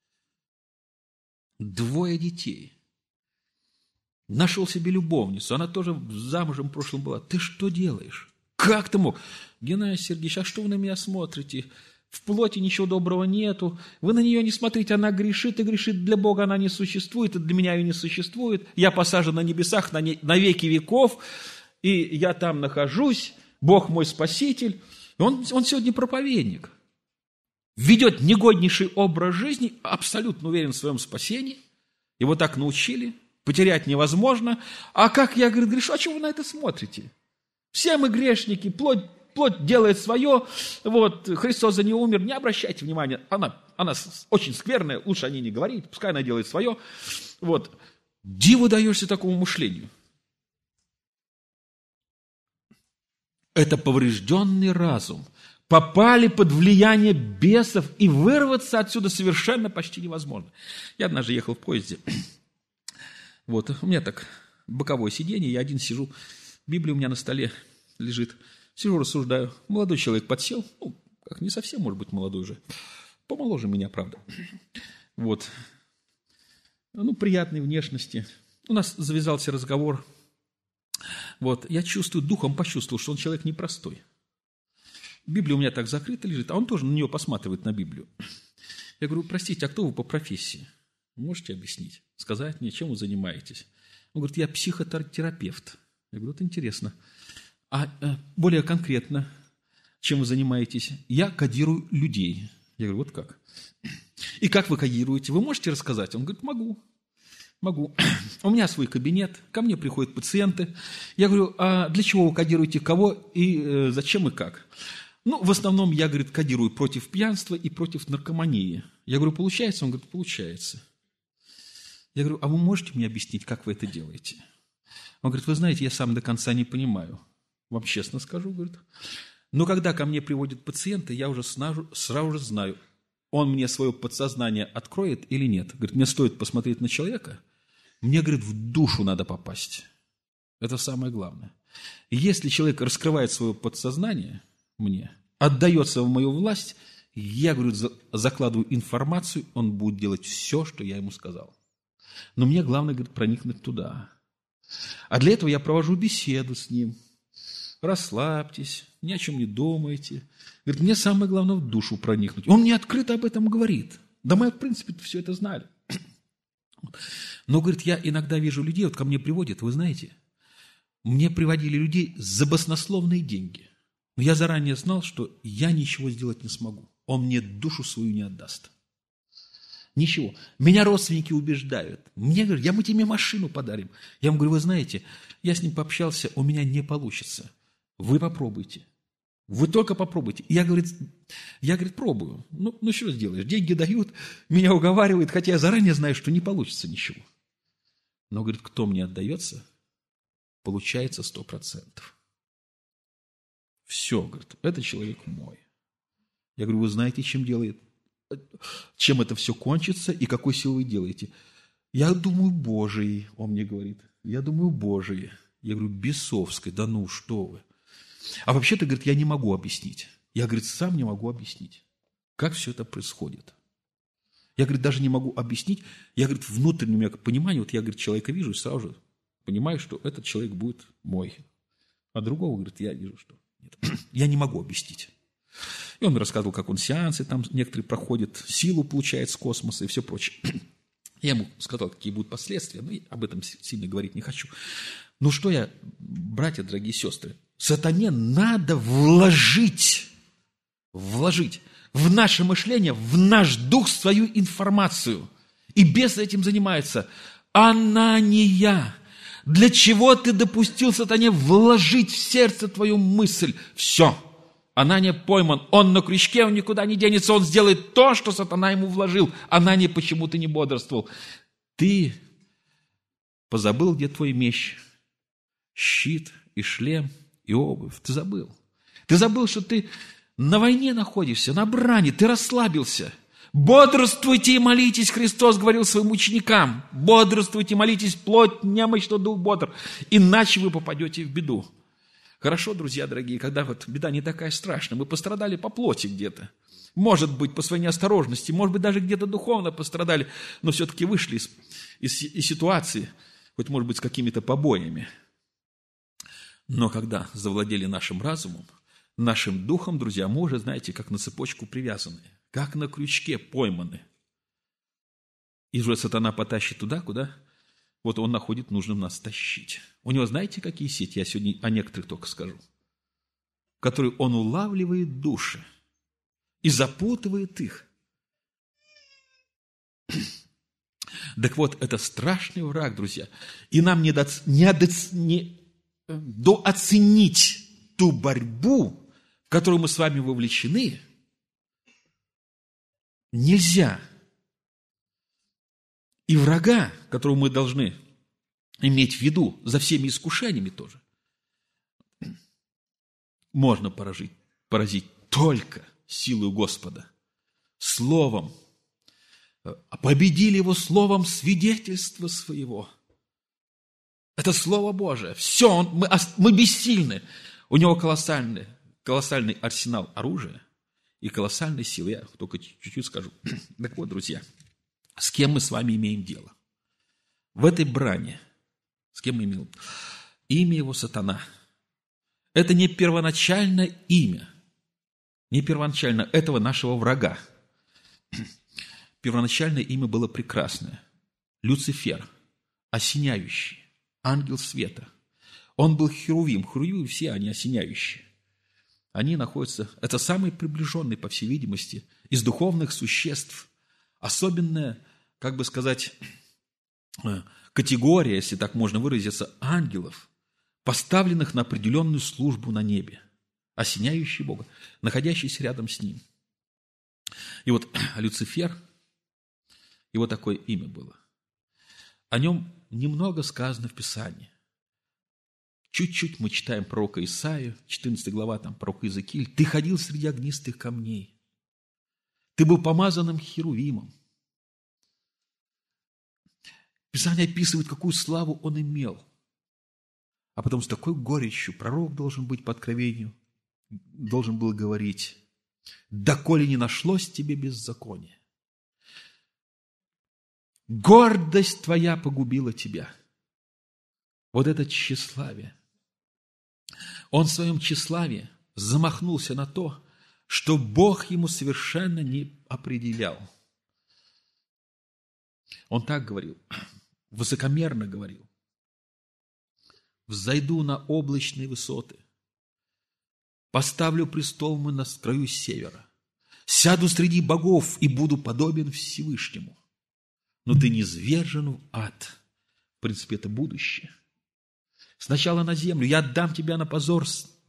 2 детей. Нашел себе любовницу. Она тоже замужем в прошлом была. Ты что делаешь? Как ты мог? Геннадий Сергеевич, а что вы на меня смотрите? В плоти ничего доброго нету. Вы на нее не смотрите, она грешит и грешит. Для Бога она не существует, и для меня ее не существует. Я посажен на небесах на веки веков, и я там нахожусь. Бог мой спаситель. Он сегодня проповедник. Ведет негоднейший образ жизни, абсолютно уверен в своем спасении. Его так научили. Потерять невозможно. А как я, говорит, грешу? А чего вы на это смотрите? Все мы грешники, плоть делает свое. Вот, Христос за нее умер. Не обращайте внимания. Она очень скверная, лучше о ней не говорить. Пускай она делает свое. Вот. Диву даешься такому мышлению. Это поврежденный разум. Попали под влияние бесов, и вырваться отсюда совершенно почти невозможно. Я однажды ехал в поезде. Вот, у меня так боковое сиденье, я один сижу, Библия у меня на столе лежит, сижу, рассуждаю. Молодой человек подсел, как не совсем, может быть, молодой уже, помоложе меня, правда. Вот, приятной внешности. У нас завязался разговор. Вот, я духом почувствовал, что он человек непростой. Библия у меня так закрыта лежит, а он тоже на нее посматривает, на Библию. Я говорю: простите, а кто вы по профессии? Можете объяснить? Сказать мне, чем вы занимаетесь? Он говорит: я психотерапевт. Я говорю: это интересно. А более конкретно, чем вы занимаетесь? Я кодирую людей. Я говорю: вот как? И как вы кодируете? Вы можете рассказать? Он говорит: могу. У меня свой кабинет, ко мне приходят пациенты. Я говорю: а для чего вы кодируете, кого и зачем и как? Ну, в основном я, говорит, кодирую против пьянства и против наркомании. Я говорю, получается? Он говорит, получается. Я говорю, а вы можете мне объяснить, как вы это делаете? Он говорит, вы знаете, я сам до конца не понимаю. Вам честно скажу, говорит. Но когда ко мне приводят пациенты, я уже сразу же знаю, он мне свое подсознание откроет или нет. Говорит, мне стоит посмотреть на человека, мне, говорит, в душу надо попасть. Это самое главное. И если человек раскрывает свое подсознание мне, отдается в мою власть, я, говорю, закладываю информацию, он будет делать все, что я ему сказал. Но мне главное, говорит, проникнуть туда. А для этого я провожу беседу с ним. Расслабьтесь, ни о чем не думайте. Говорит, мне самое главное в душу проникнуть. Он мне открыто об этом говорит. Да мы, в принципе, все это знали. Но, говорит, я иногда вижу людей, вот ко мне приводят, вы знаете, мне приводили людей за баснословные деньги. Но я заранее знал, что я ничего сделать не смогу. Он мне душу свою не отдаст. Ничего. Меня родственники убеждают. Мне говорят, мы тебе машину подарим. Я ему говорю, вы знаете, я с ним пообщался, у меня не получится. Вы попробуйте. Вы только попробуйте. Я, говорит, пробую. Ну, что сделаешь? Деньги дают, меня уговаривают, хотя я заранее знаю, что не получится ничего. Но, говорит, кто мне отдается, получается 100%. Все, говорит, это человек мой. Я говорю, вы знаете, чем это все кончится и какой силой вы делаете? Я думаю, Божией, он мне говорит. Я думаю, Божией. Я говорю, бесовской, да ну, что вы. А вообще-то, говорит, я не могу объяснить. Я, говорит, сам не могу объяснить, как все это происходит. Я, говорит, даже не могу объяснить. Я, говорит, внутреннем понимании, вот я, говорит, человека вижу и сразу же понимаю, что этот человек будет мой. А другого, говорит, я вижу, что нет. Я не могу объяснить. И он мне рассказывал, как он сеансы там некоторые проходят, силу получает с космоса и все прочее. Я ему сказал, какие будут последствия, но об этом сильно говорить не хочу. Ну что я, братья, дорогие сестры, сатане надо вложить в наше мышление, в наш дух свою информацию. И бес этим занимается. Анания, для чего ты допустил сатане вложить в сердце твою мысль? Все. Анания пойман, он на крючке, он никуда не денется, он сделает то, что сатана ему вложил. Анания почему-то не бодрствовал. Ты позабыл, где твой меч, щит и шлем и обувь. Ты забыл. Ты забыл, что ты на войне находишься, на брани, ты расслабился. Бодрствуйте и молитесь, Христос говорил своим ученикам. Бодрствуйте, молитесь, плоть немощна, дух бодр, иначе вы попадете в беду. Хорошо, друзья дорогие, когда вот беда не такая страшная, мы пострадали по плоти где-то, может быть, по своей неосторожности, может быть, даже где-то духовно пострадали, но все-таки вышли из ситуации, хоть, может быть, с какими-то побоями. Но когда завладели нашим разумом, нашим духом, друзья, мы уже, знаете, как на цепочку привязаны, как на крючке пойманы. И уже сатана потащит туда, куда вот он находит нужным нас тащить. У него, знаете, какие сети? Я сегодня о некоторых только скажу. В которые он улавливает души и запутывает их. Так вот, это страшный враг, друзья. И нам недооценить ту борьбу, в которую мы с вами вовлечены, нельзя. И врага, которого мы должны иметь в виду, за всеми искушениями тоже, можно поразить только силой Господа, словом. Победили его словом свидетельства своего. Это Слово Божие. Все, мы бессильны. У него колоссальный арсенал оружия и колоссальной силы. Я только чуть-чуть скажу. Так вот, друзья, с кем мы с вами имеем дело? В этой брани, с кем мы имеем? Имя его сатана. Это не первоначальное имя, не первоначально этого нашего врага. Первоначальное имя было прекрасное. Люцифер, осеняющий, ангел света. Он был херувим. Херувимы все они осеняющие. Они находятся, это самый приближенный, по всей видимости, из духовных существ. Особенная, как бы сказать, категория, если так можно выразиться, ангелов, поставленных на определенную службу на небе. осеняющий Бога, находящийся рядом с Ним. И вот Люцифер, его такое имя было. О нем немного сказано в Писании. Чуть-чуть мы читаем пророка Исаию, 14 глава, там пророк Иезекииль. «Ты ходил среди огнистых камней, ты был помазанным херувимом». Писание описывает, какую славу он имел. А потом с такой горечью пророк должен быть по откровению, должен был говорить: «Доколе не нашлось тебе беззакония, гордость твоя погубила тебя». Вот это тщеславие. Он в своем тщеславии замахнулся на то, что Бог ему совершенно не определял. Он так говорил, высокомерно говорил: «Взойду на облачные высоты, поставлю престол мой на краю севера, сяду среди богов и буду подобен Всевышнему». Но ты низвержен в ад. В принципе, это будущее. Сначала на землю. Я отдам тебя на позор.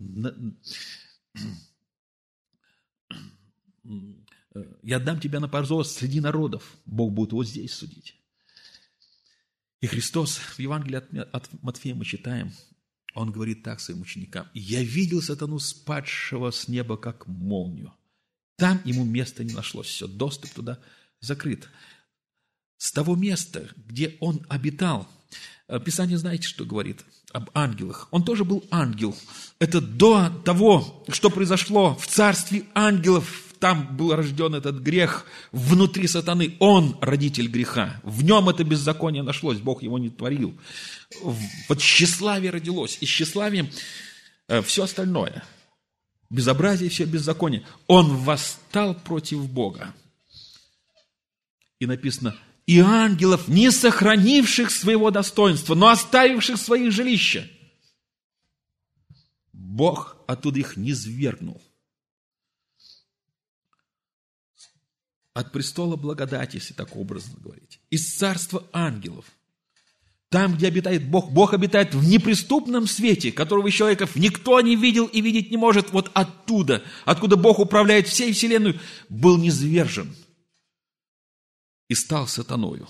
Я отдам тебя на позор среди народов. Бог будет вот здесь судить. И Христос в Евангелии от Матфея мы читаем, Он говорит так своим ученикам: «Я видел сатану, спадшего с неба, как молнию». Там ему места не нашлось. Все, доступ туда закрыт. С того места, где он обитал, Писание, знаете, что говорит об ангелах? Он тоже был ангел. Это до того, что произошло в царстве ангелов. Там был рожден этот грех внутри сатаны. Он родитель греха. В нем это беззаконие нашлось. Бог его не творил. Вот тщеславие родилось. И с тщеславием все остальное. Безобразие, все беззаконие. Он восстал против Бога. И написано: «И ангелов, не сохранивших своего достоинства, но оставивших свои жилища, Бог оттуда их низвергнул». От престола благодати, если так образно говорить, из царства ангелов, там, где обитает Бог, Бог обитает в неприступном свете, которого человеков никто не видел и видеть не может. Вот оттуда, откуда Бог управляет всей вселенной, был низвержен и стал сатаною.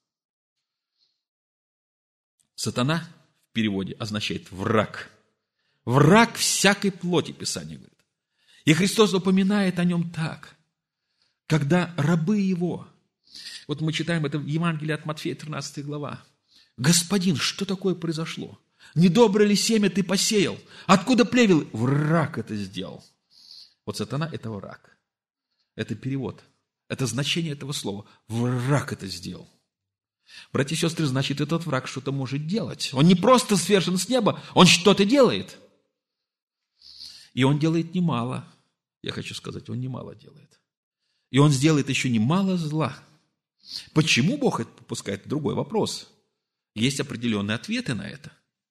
Сатана в переводе означает враг. Враг всякой плоти, Писание говорит. И Христос упоминает о нем так, когда рабы его, вот мы читаем это в Евангелии от Матфея, 13 глава: «Господин, что такое произошло? Недоброе ли семя ты посеял? Откуда плевел?» Враг это сделал. Вот сатана – это враг. Это перевод. Это значение этого слова. Враг это сделал. Братья и сестры, значит, этот враг что-то может делать. Он не просто свержен с неба, он что-то делает. И он делает немало. Я хочу сказать, он немало делает. И он сделает еще немало зла. Почему Бог это попускает? Другой вопрос. Есть определенные ответы на это.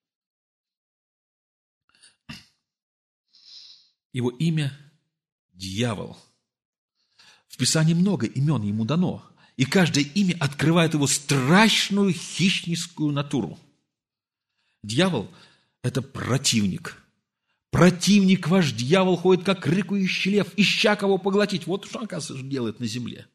Его имя – дьявол. В Писании много имен ему дано, и каждое имя открывает его страшную хищническую натуру. Дьявол – это противник. Противник ваш дьявол ходит, как рыкающий лев, ища кого поглотить. Вот что, оказывается, делает на земле.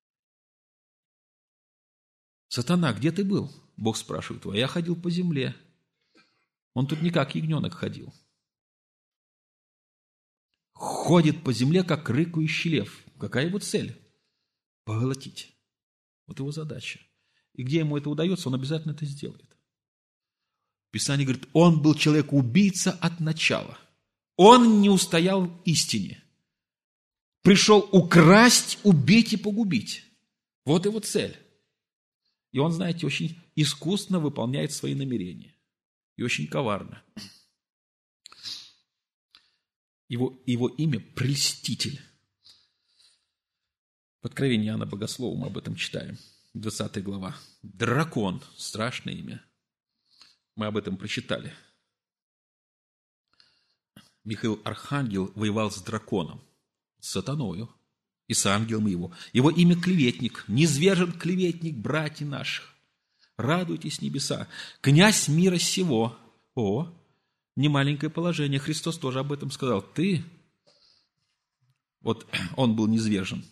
«Сатана, где ты был?» Бог спрашивает его. «Я ходил по земле». Он тут не как ягненок ходил. Ходит по земле, как рыкающий лев. Какая его цель? Поглотить. Вот его задача. И где ему это удается, он обязательно это сделает. Писание говорит, он был человек-убийца от начала. Он не устоял истине. Пришел украсть, убить и погубить. Вот его цель. И он, знаете, очень искусно выполняет свои намерения. И очень коварно. Его имя – Прельститель. В Откровении Иоанна Богослова мы об этом читаем. 20 глава. Дракон. Страшное имя. Мы об этом прочитали. Михаил Архангел воевал с драконом, с сатаною и с ангелом его. Его имя клеветник. Низвержен клеветник, братья наших. Радуйтесь, небеса. Князь мира сего. немаленькое положение. Христос тоже об этом сказал. Вот он был низвержен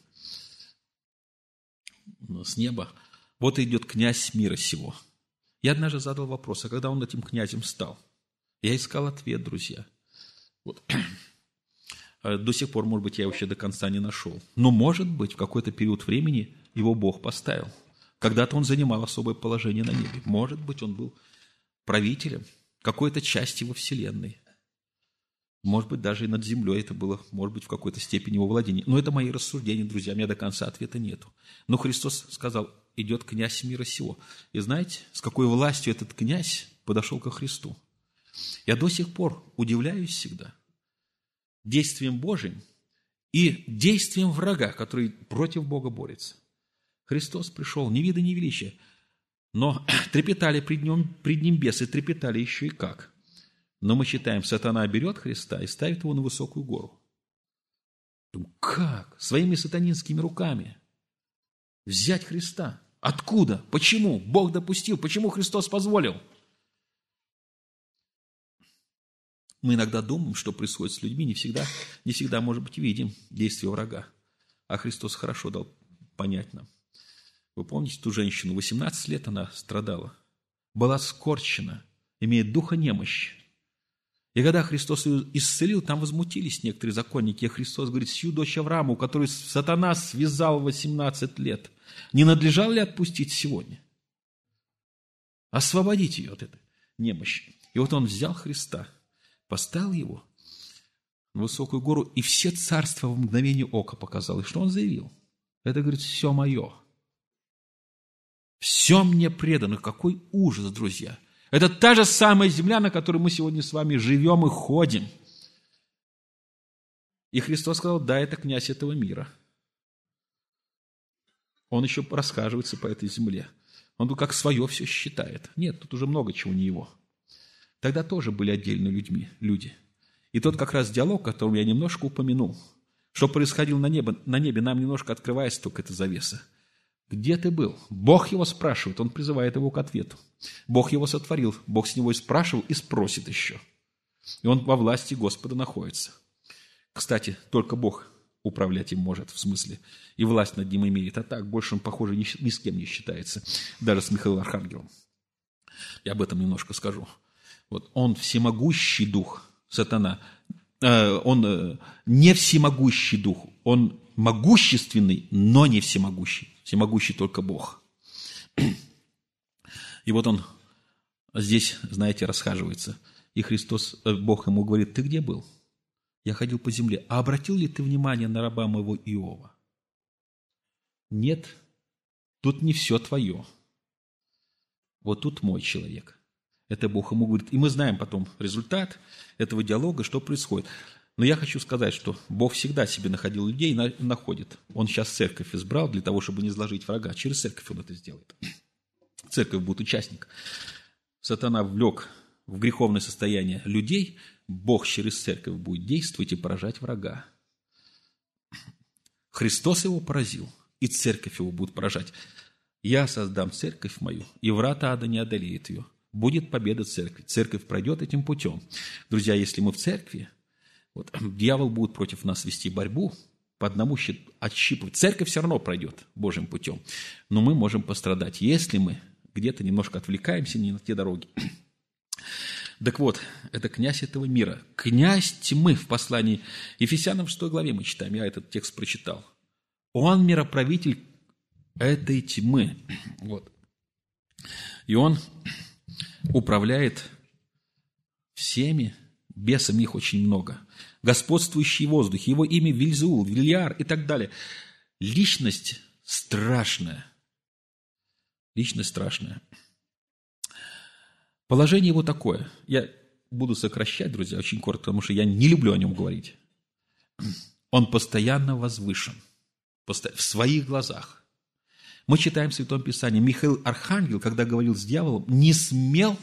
с неба. Вот идет князь мира сего. Я однажды задал вопрос, а когда он этим князем стал? Я искал ответ, друзья. Вот. До сих пор, может быть, я его еще до конца не нашел. Но, может быть, в какой-то период времени его Бог поставил. Когда-то он занимал особое положение на небе. Может быть, он был правителем какой-то части его вселенной. Может быть, даже и над землей это было, может быть, в какой-то степени его владения. Но это мои рассуждения, друзья, у меня до конца ответа нету. Но Христос сказал, идет князь мира сего. И знаете, с какой властью этот князь подошел ко Христу? Я до сих пор удивляюсь всегда действием Божьим и действием врага, который против Бога борется. Христос пришел, ни вида, ни величия, но трепетали пред ним бесы, трепетали еще и как. Но мы читаем, сатана берет Христа и ставит его на высокую гору. Думаю, как? Своими сатанинскими руками взять Христа? Откуда? Почему? Бог допустил. Почему Христос позволил? Мы иногда думаем, что происходит с людьми, не всегда, может быть, видим действие врага. А Христос хорошо дал понять нам. Вы помните ту женщину, 18 лет она страдала, была скорчена, имеет духа немощи. И когда Христос ее исцелил, там возмутились некоторые законники. И Христос говорит, сию дочь Аврааму, которую сатана связал 18 лет, не надлежало ли отпустить сегодня? Освободить ее от этой немощи. И вот он взял Христа, поставил его на высокую гору, и все царства в мгновение ока показал. И что он заявил? Это, говорит, все мое. Все мне предано. Какой ужас, друзья! Это та же самая земля, на которой мы сегодня с вами живем и ходим. И Христос сказал, да, это князь этого мира. Он еще расхаживается по этой земле. Он как свое все считает. Нет, тут уже много чего не его. Тогда тоже были отдельные люди. И тот как раз диалог, о котором я немножко упомянул, что происходило на небе, нам немножко открывается только эта завеса. Где ты был? Бог его спрашивает, он призывает его к ответу. Бог его сотворил, Бог с него и спрашивал, и спросит еще. И он во власти Господа находится. Кстати, только Бог управлять им может, в смысле, и власть над ним имеет. А так, больше он, похоже, ни с кем не считается, даже с Михаилом Архангелом. Я об этом немножко скажу. Вот он всемогущий дух, сатана. Он не всемогущий дух, он могущественный, но не всемогущий. Всемогущий только Бог. И вот он здесь, знаете, расхаживается. И Христос, Бог ему говорит, ты где был? Я ходил по земле. А обратил ли ты внимание на раба моего Иова? Нет, тут не все твое. Вот тут мой человек. Это Бог ему говорит. И мы знаем потом результат этого диалога, что происходит. Но я хочу сказать, что Бог всегда себе находил людей и находит. Он сейчас церковь избрал для того, чтобы не изложить врага. Через церковь он это сделает. Церковь будет участник. Сатана влек в греховное состояние людей. Бог через церковь будет действовать и поражать врага. Христос его поразил, и церковь его будет поражать. Я создам церковь мою, и врата ада не одолеет ее. Будет победа церкви. Церковь пройдет этим путем. Друзья, если мы в церкви, вот, дьявол будет против нас вести борьбу, по одному отщипывать. Церковь все равно пройдет Божьим путем. Но мы можем пострадать, если мы где-то немножко отвлекаемся не на те дороги. Так вот, это князь этого мира. Князь тьмы в послании Ефесянам 6 главе мы читаем. Я этот текст прочитал. Он мироправитель этой тьмы. Вот. И он управляет всеми бесами, их очень много. Господствующий в воздухе, его имя Вельзеул, Вильяр и так далее. Личность страшная. Личность страшная. Положение его такое. Я буду сокращать, друзья, очень коротко, потому что я не люблю о нем говорить. Он постоянно возвышен. В своих глазах. Мы читаем в Святом Писании, Михаил Архангел, когда говорил с дьяволом, не смел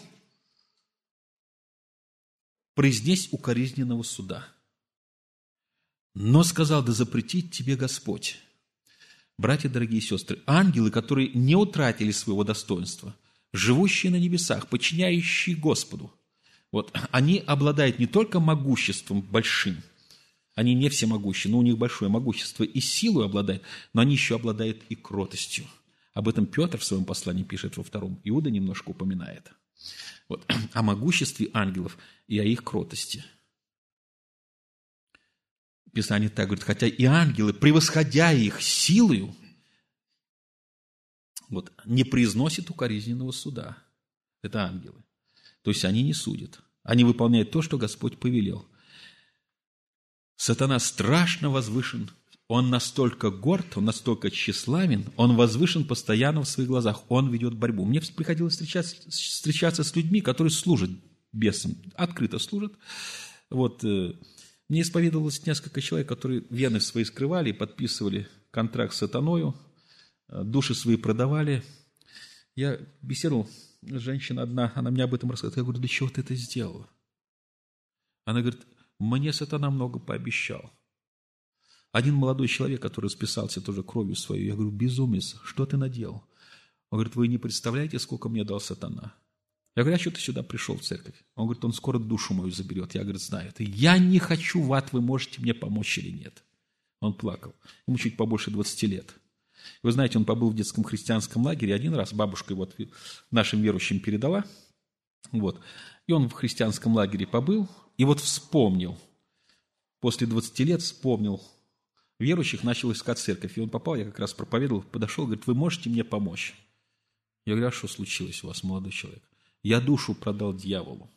произнесть укоризненного суда. Но сказал, да запретит тебе Господь. Братья, дорогие сестры, ангелы, которые не утратили своего достоинства, живущие на небесах, подчиняющие Господу, Вот, они обладают не только могуществом большим, они не всемогущи, но у них большое могущество и силу обладают, но они еще обладают и кротостью. Об этом Петр в своем послании пишет во 2, Иуда немножко упоминает. Вот, о могуществе ангелов и о их кротости. Писание так говорит, хотя и ангелы, превосходя их силою, вот, не произносят укоризненного суда. Это ангелы. То есть они не судят. Они выполняют то, что Господь повелел. Сатана страшно возвышен. Он настолько горд, он настолько тщеславен, он возвышен постоянно в своих глазах. Он ведет борьбу. Мне приходилось встречаться с людьми, которые служат бесам, открыто служат. Вот, мне исповедовалось несколько человек, которые вены свои скрывали, подписывали контракт с сатаною, души свои продавали. Я беседовал, женщина одна, она мне об этом рассказывает. Я говорю, для чего ты это сделала? Она говорит, мне сатана много пообещал. Один молодой человек, который расписался тоже кровью своей, я говорю, безумец, что ты наделал? Он говорит, вы не представляете, сколько мне дал сатана. Я говорю, а что ты сюда пришел в церковь? Он говорит, он скоро душу мою заберет. Я, говорит, знаю это. Я не хочу в ад, вы можете мне помочь или нет? Он плакал. Ему чуть побольше 20 лет. Вы знаете, он побыл в детском христианском лагере один раз, бабушка его нашим верующим передала. Вот. И он в христианском лагере побыл, и вот вспомнил, после 20 лет вспомнил верующих, начал искать церковь. И он попал, я как раз проповедовал, подошел, говорит, вы можете мне помочь? Я говорю, а что случилось у вас, молодой человек? Я душу продал дьяволу.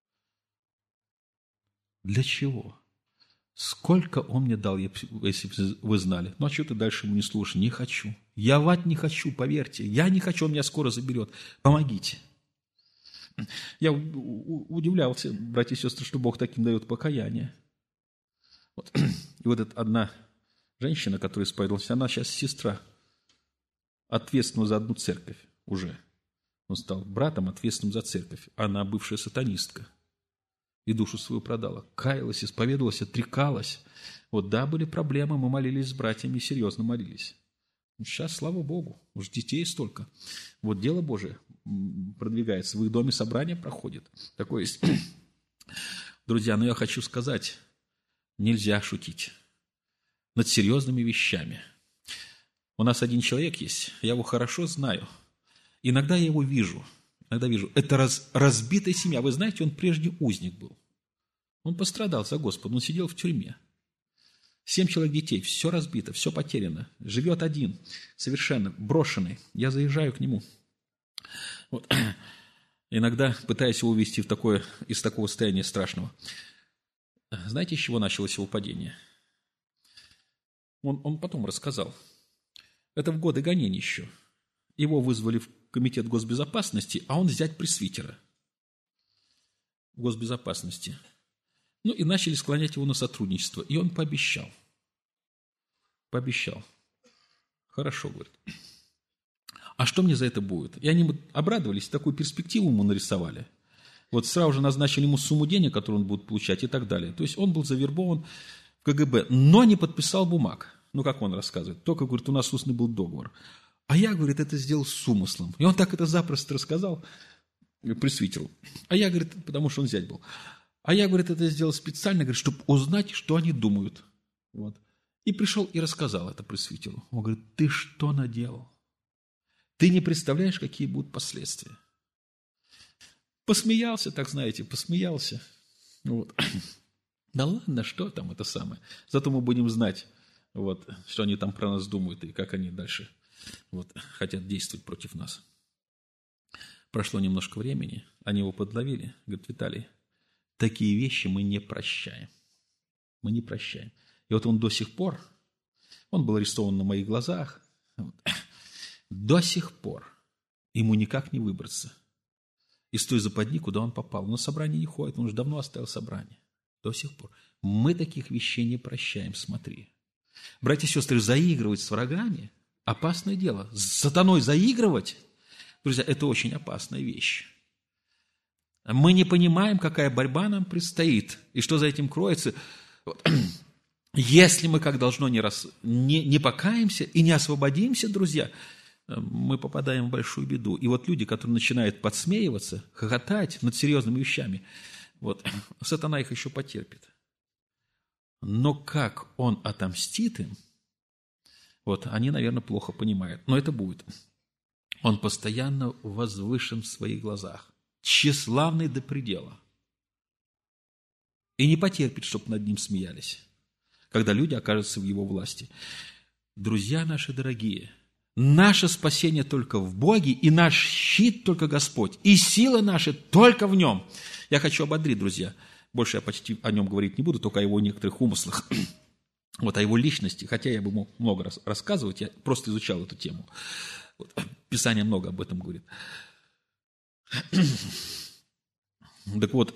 Для чего? Сколько он мне дал, если бы вы знали? Ну, а что ты дальше ему не слушаешь? Не хочу. Я в ад не хочу, поверьте. Я не хочу, он меня скоро заберет. Помогите. Я удивлялся, братья и сестры, что Бог таким дает покаяние. Вот. И вот эта одна женщина, которая исповедовалась, она сейчас сестра, ответственна за одну церковь уже. Он стал братом, ответственным за церковь. Она бывшая сатанистка. И душу свою продала. Каялась, исповедовалась, отрекалась. Вот да, были проблемы, мы молились с братьями, серьезно молились. Сейчас, слава Богу, уж детей столько. Вот дело Божие продвигается. В их доме собрание проходит. Такое есть. Друзья, но я хочу сказать, нельзя шутить над серьезными вещами. У нас один человек есть, я его хорошо знаю. Иногда я его вижу. Это разбитая семья. Вы знаете, он прежде узник был. Он пострадал за Господа, он сидел в тюрьме. 7 человек детей, все разбито, все потеряно. Живет один, совершенно брошенный. Я заезжаю к нему. Вот. Иногда пытаюсь его увести из такого состояния страшного. Знаете, с чего началось его падение? Он потом рассказал. Это в годы гонений еще. Его вызвали в комитет госбезопасности, а он зять пресвитера госбезопасности. Ну и начали склонять его на сотрудничество. И он пообещал. Хорошо, говорит. А что мне за это будет? И они обрадовались, такую перспективу ему нарисовали. Вот сразу же назначили ему сумму денег, которую он будет получать и так далее. То есть он был завербован в КГБ, но не подписал бумаг. Ну, как он рассказывает. Только, говорит, у нас устный был договор. А я, говорит, это сделал с умыслом. И он так это запросто рассказал пресвитеру. А я, говорит, потому что он зять был. А я, говорит, это сделал специально, говорит, чтобы узнать, что они думают. Вот. И пришел и рассказал это пресвитеру. Он говорит, ты что наделал? Ты не представляешь, какие будут последствия. Посмеялся, так знаете, посмеялся. Вот. Да ладно, что там это самое. Зато мы будем знать, вот, что они там про нас думают и как они дальше вот, хотят действовать против нас. Прошло немножко времени, они его подловили. Говорит, Виталий, такие вещи мы не прощаем. Мы не прощаем. И вот он до сих пор, он был арестован на моих глазах, вот, до сих пор ему никак не выбраться из той западни, куда он попал. Он на собрание не ходит, он уже давно оставил собрание. До сих пор. Мы таких вещей не прощаем, смотри. Братья и сестры, заигрывать с врагами – опасное дело. С сатаной заигрывать, друзья, это очень опасная вещь. Мы не понимаем, какая борьба нам предстоит, и что за этим кроется. Если мы, как должно, не покаемся и не освободимся, друзья, мы попадаем в большую беду. И вот люди, которые начинают подсмеиваться, хохотать над серьезными вещами, Вот. Сатана их еще потерпит. Но как он отомстит им, вот, они, наверное, плохо понимают. Но это будет. Он постоянно возвышен в своих глазах, тщеславный до предела. И не потерпит, чтобы над ним смеялись, когда люди окажутся в его власти. Друзья наши дорогие, наше спасение только в Боге, и наш щит только Господь, и сила наша только в Нем. Я хочу ободрить, друзья. Больше я почти о Нем говорить не буду, только о Его некоторых умыслах. Вот о Его личности, хотя я бы мог много раз рассказывать, я просто изучал эту тему. Вот, Писание много об этом говорит. Так вот,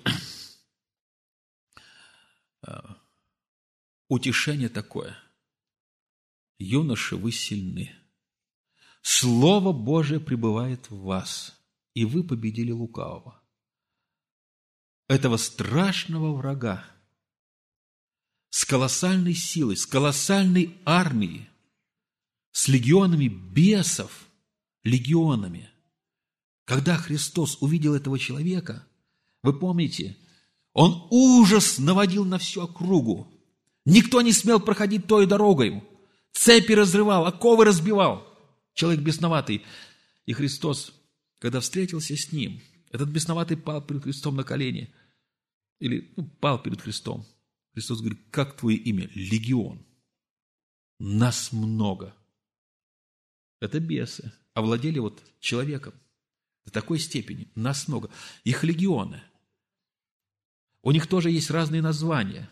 утешение такое. Юноши, вы сильны. Слово Божие пребывает в вас, и вы победили лукавого. Этого страшного врага с колоссальной силой, с колоссальной армией, с легионами бесов, легионами. Когда Христос увидел этого человека, вы помните, он ужас наводил на всю округу. Никто не смел проходить той дорогой. Цепи разрывал, оковы разбивал. Человек бесноватый. И Христос, когда встретился с ним, этот бесноватый пал перед Христом на колени. Или пал перед Христом. Христос говорит, как твое имя? Легион. Нас много. Это бесы. Овладели вот человеком до такой степени. Нас много. Их легионы. У них тоже есть разные названия.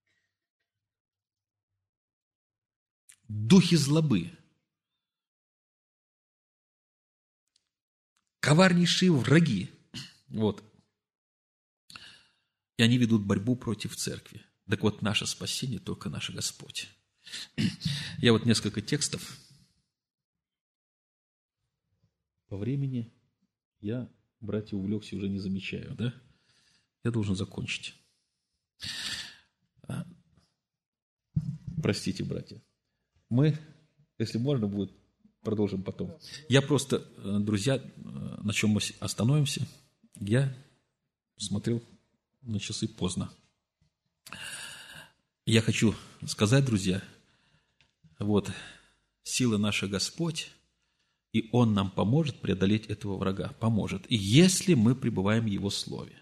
Духи злобы. Коварнейшие враги. Вот. И они ведут борьбу против церкви. Так вот, наше спасение только наш Господь. Я вот несколько текстов. По времени я, братья, увлекся, уже не замечаю, да? Я должен закончить. Простите, братья. Мы, если можно будет, продолжим потом. Я просто, друзья, на чем мы остановимся, я смотрел на часы поздно. Я хочу сказать, друзья, вот, сила наша Господь, и Он нам поможет преодолеть этого врага, поможет, если мы пребываем в Его Слове.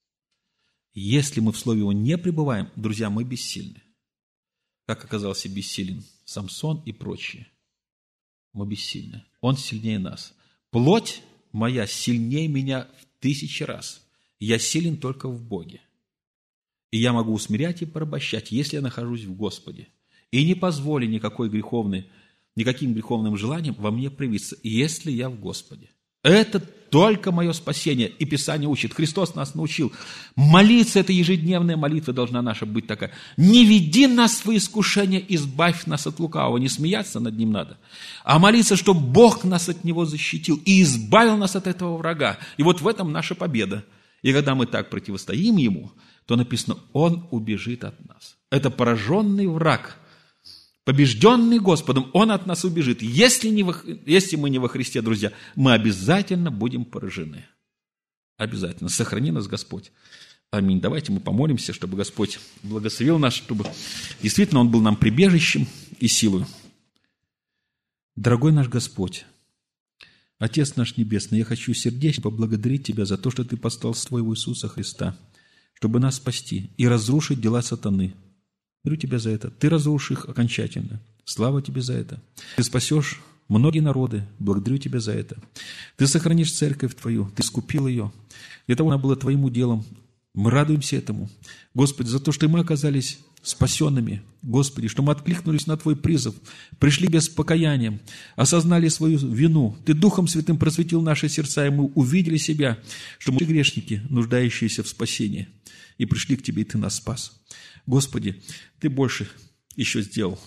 Если мы в Слове Его не пребываем, друзья, мы бессильны. Как оказался бессилен Самсон и прочие. Мы бессильны. Он сильнее нас. Плоть моя сильнее меня в 1000 раз. Я силен только в Боге. И я могу усмирять и порабощать, если я нахожусь в Господе. И не позволю никаким греховным желаниям во мне проявиться, если я в Господе. Это только мое спасение. И Писание учит. Христос нас научил. Молиться, это ежедневная молитва должна наша быть такая. Не веди нас в искушение, избавь нас от лукавого. Не смеяться над ним надо, а молиться, чтобы Бог нас от него защитил и избавил нас от этого врага. И вот в этом наша победа. И когда мы так противостоим ему, то написано, он убежит от нас. Это пораженный враг, побежденный Господом, он от нас убежит. Если мы не во Христе, друзья, мы обязательно будем поражены. Обязательно. Сохрани нас, Господь. Аминь. Давайте мы помолимся, чтобы Господь благословил нас, чтобы действительно Он был нам прибежищем и силой. Дорогой наш Господь, Отец наш Небесный, я хочу сердечно поблагодарить Тебя за то, что Ты послал Своего Иисуса Христа, чтобы нас спасти и разрушить дела сатаны. Благодарю Тебя за это. Ты разрушишь их окончательно. Слава Тебе за это. Ты спасешь многие народы. Благодарю Тебя за это. Ты сохранишь церковь Твою. Ты искупил ее. Для того она была Твоим уделом. Мы радуемся этому. Господи, за то, что мы оказались спасенными. Господи, что мы откликнулись на Твой призыв, пришли без покаяния, осознали свою вину. Ты Духом Святым просветил наши сердца, и мы увидели себя, что мы грешники, нуждающиеся в спасении, и пришли к Тебе, и Ты нас спас. Господи, Ты больше еще сделал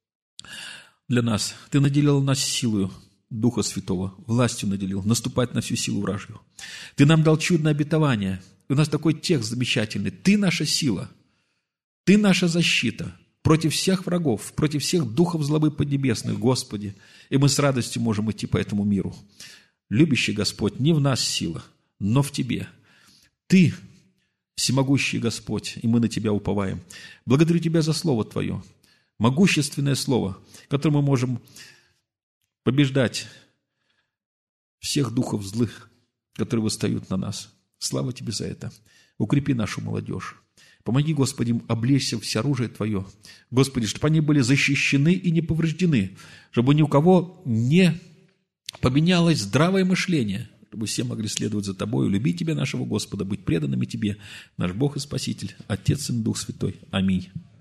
для нас. Ты наделил нас силою Духа Святого, властью наделил, наступать на всю силу вражью. Ты нам дал чудное обетование. У нас такой текст замечательный. Ты наша сила, Ты наша защита против всех врагов, против всех духов злобы поднебесных, Господи. И мы с радостью можем идти по этому миру. Любящий Господь, не в нас сила, но в Тебе. Ты всемогущий Господь, и мы на Тебя уповаем. Благодарю Тебя за Слово Твое, могущественное Слово, которым мы можем побеждать всех духов злых, которые восстают на нас. Слава Тебе за это. Укрепи нашу молодежь. Помоги, Господи, им облечься в всеоружие Твое. Господи, чтобы они были защищены и не повреждены, чтобы ни у кого не поменялось здравое мышление, чтобы все могли следовать за Тобою, любить Тебя, нашего Господа, быть преданными Тебе, наш Бог и Спаситель, Отец и Дух Святой. Аминь.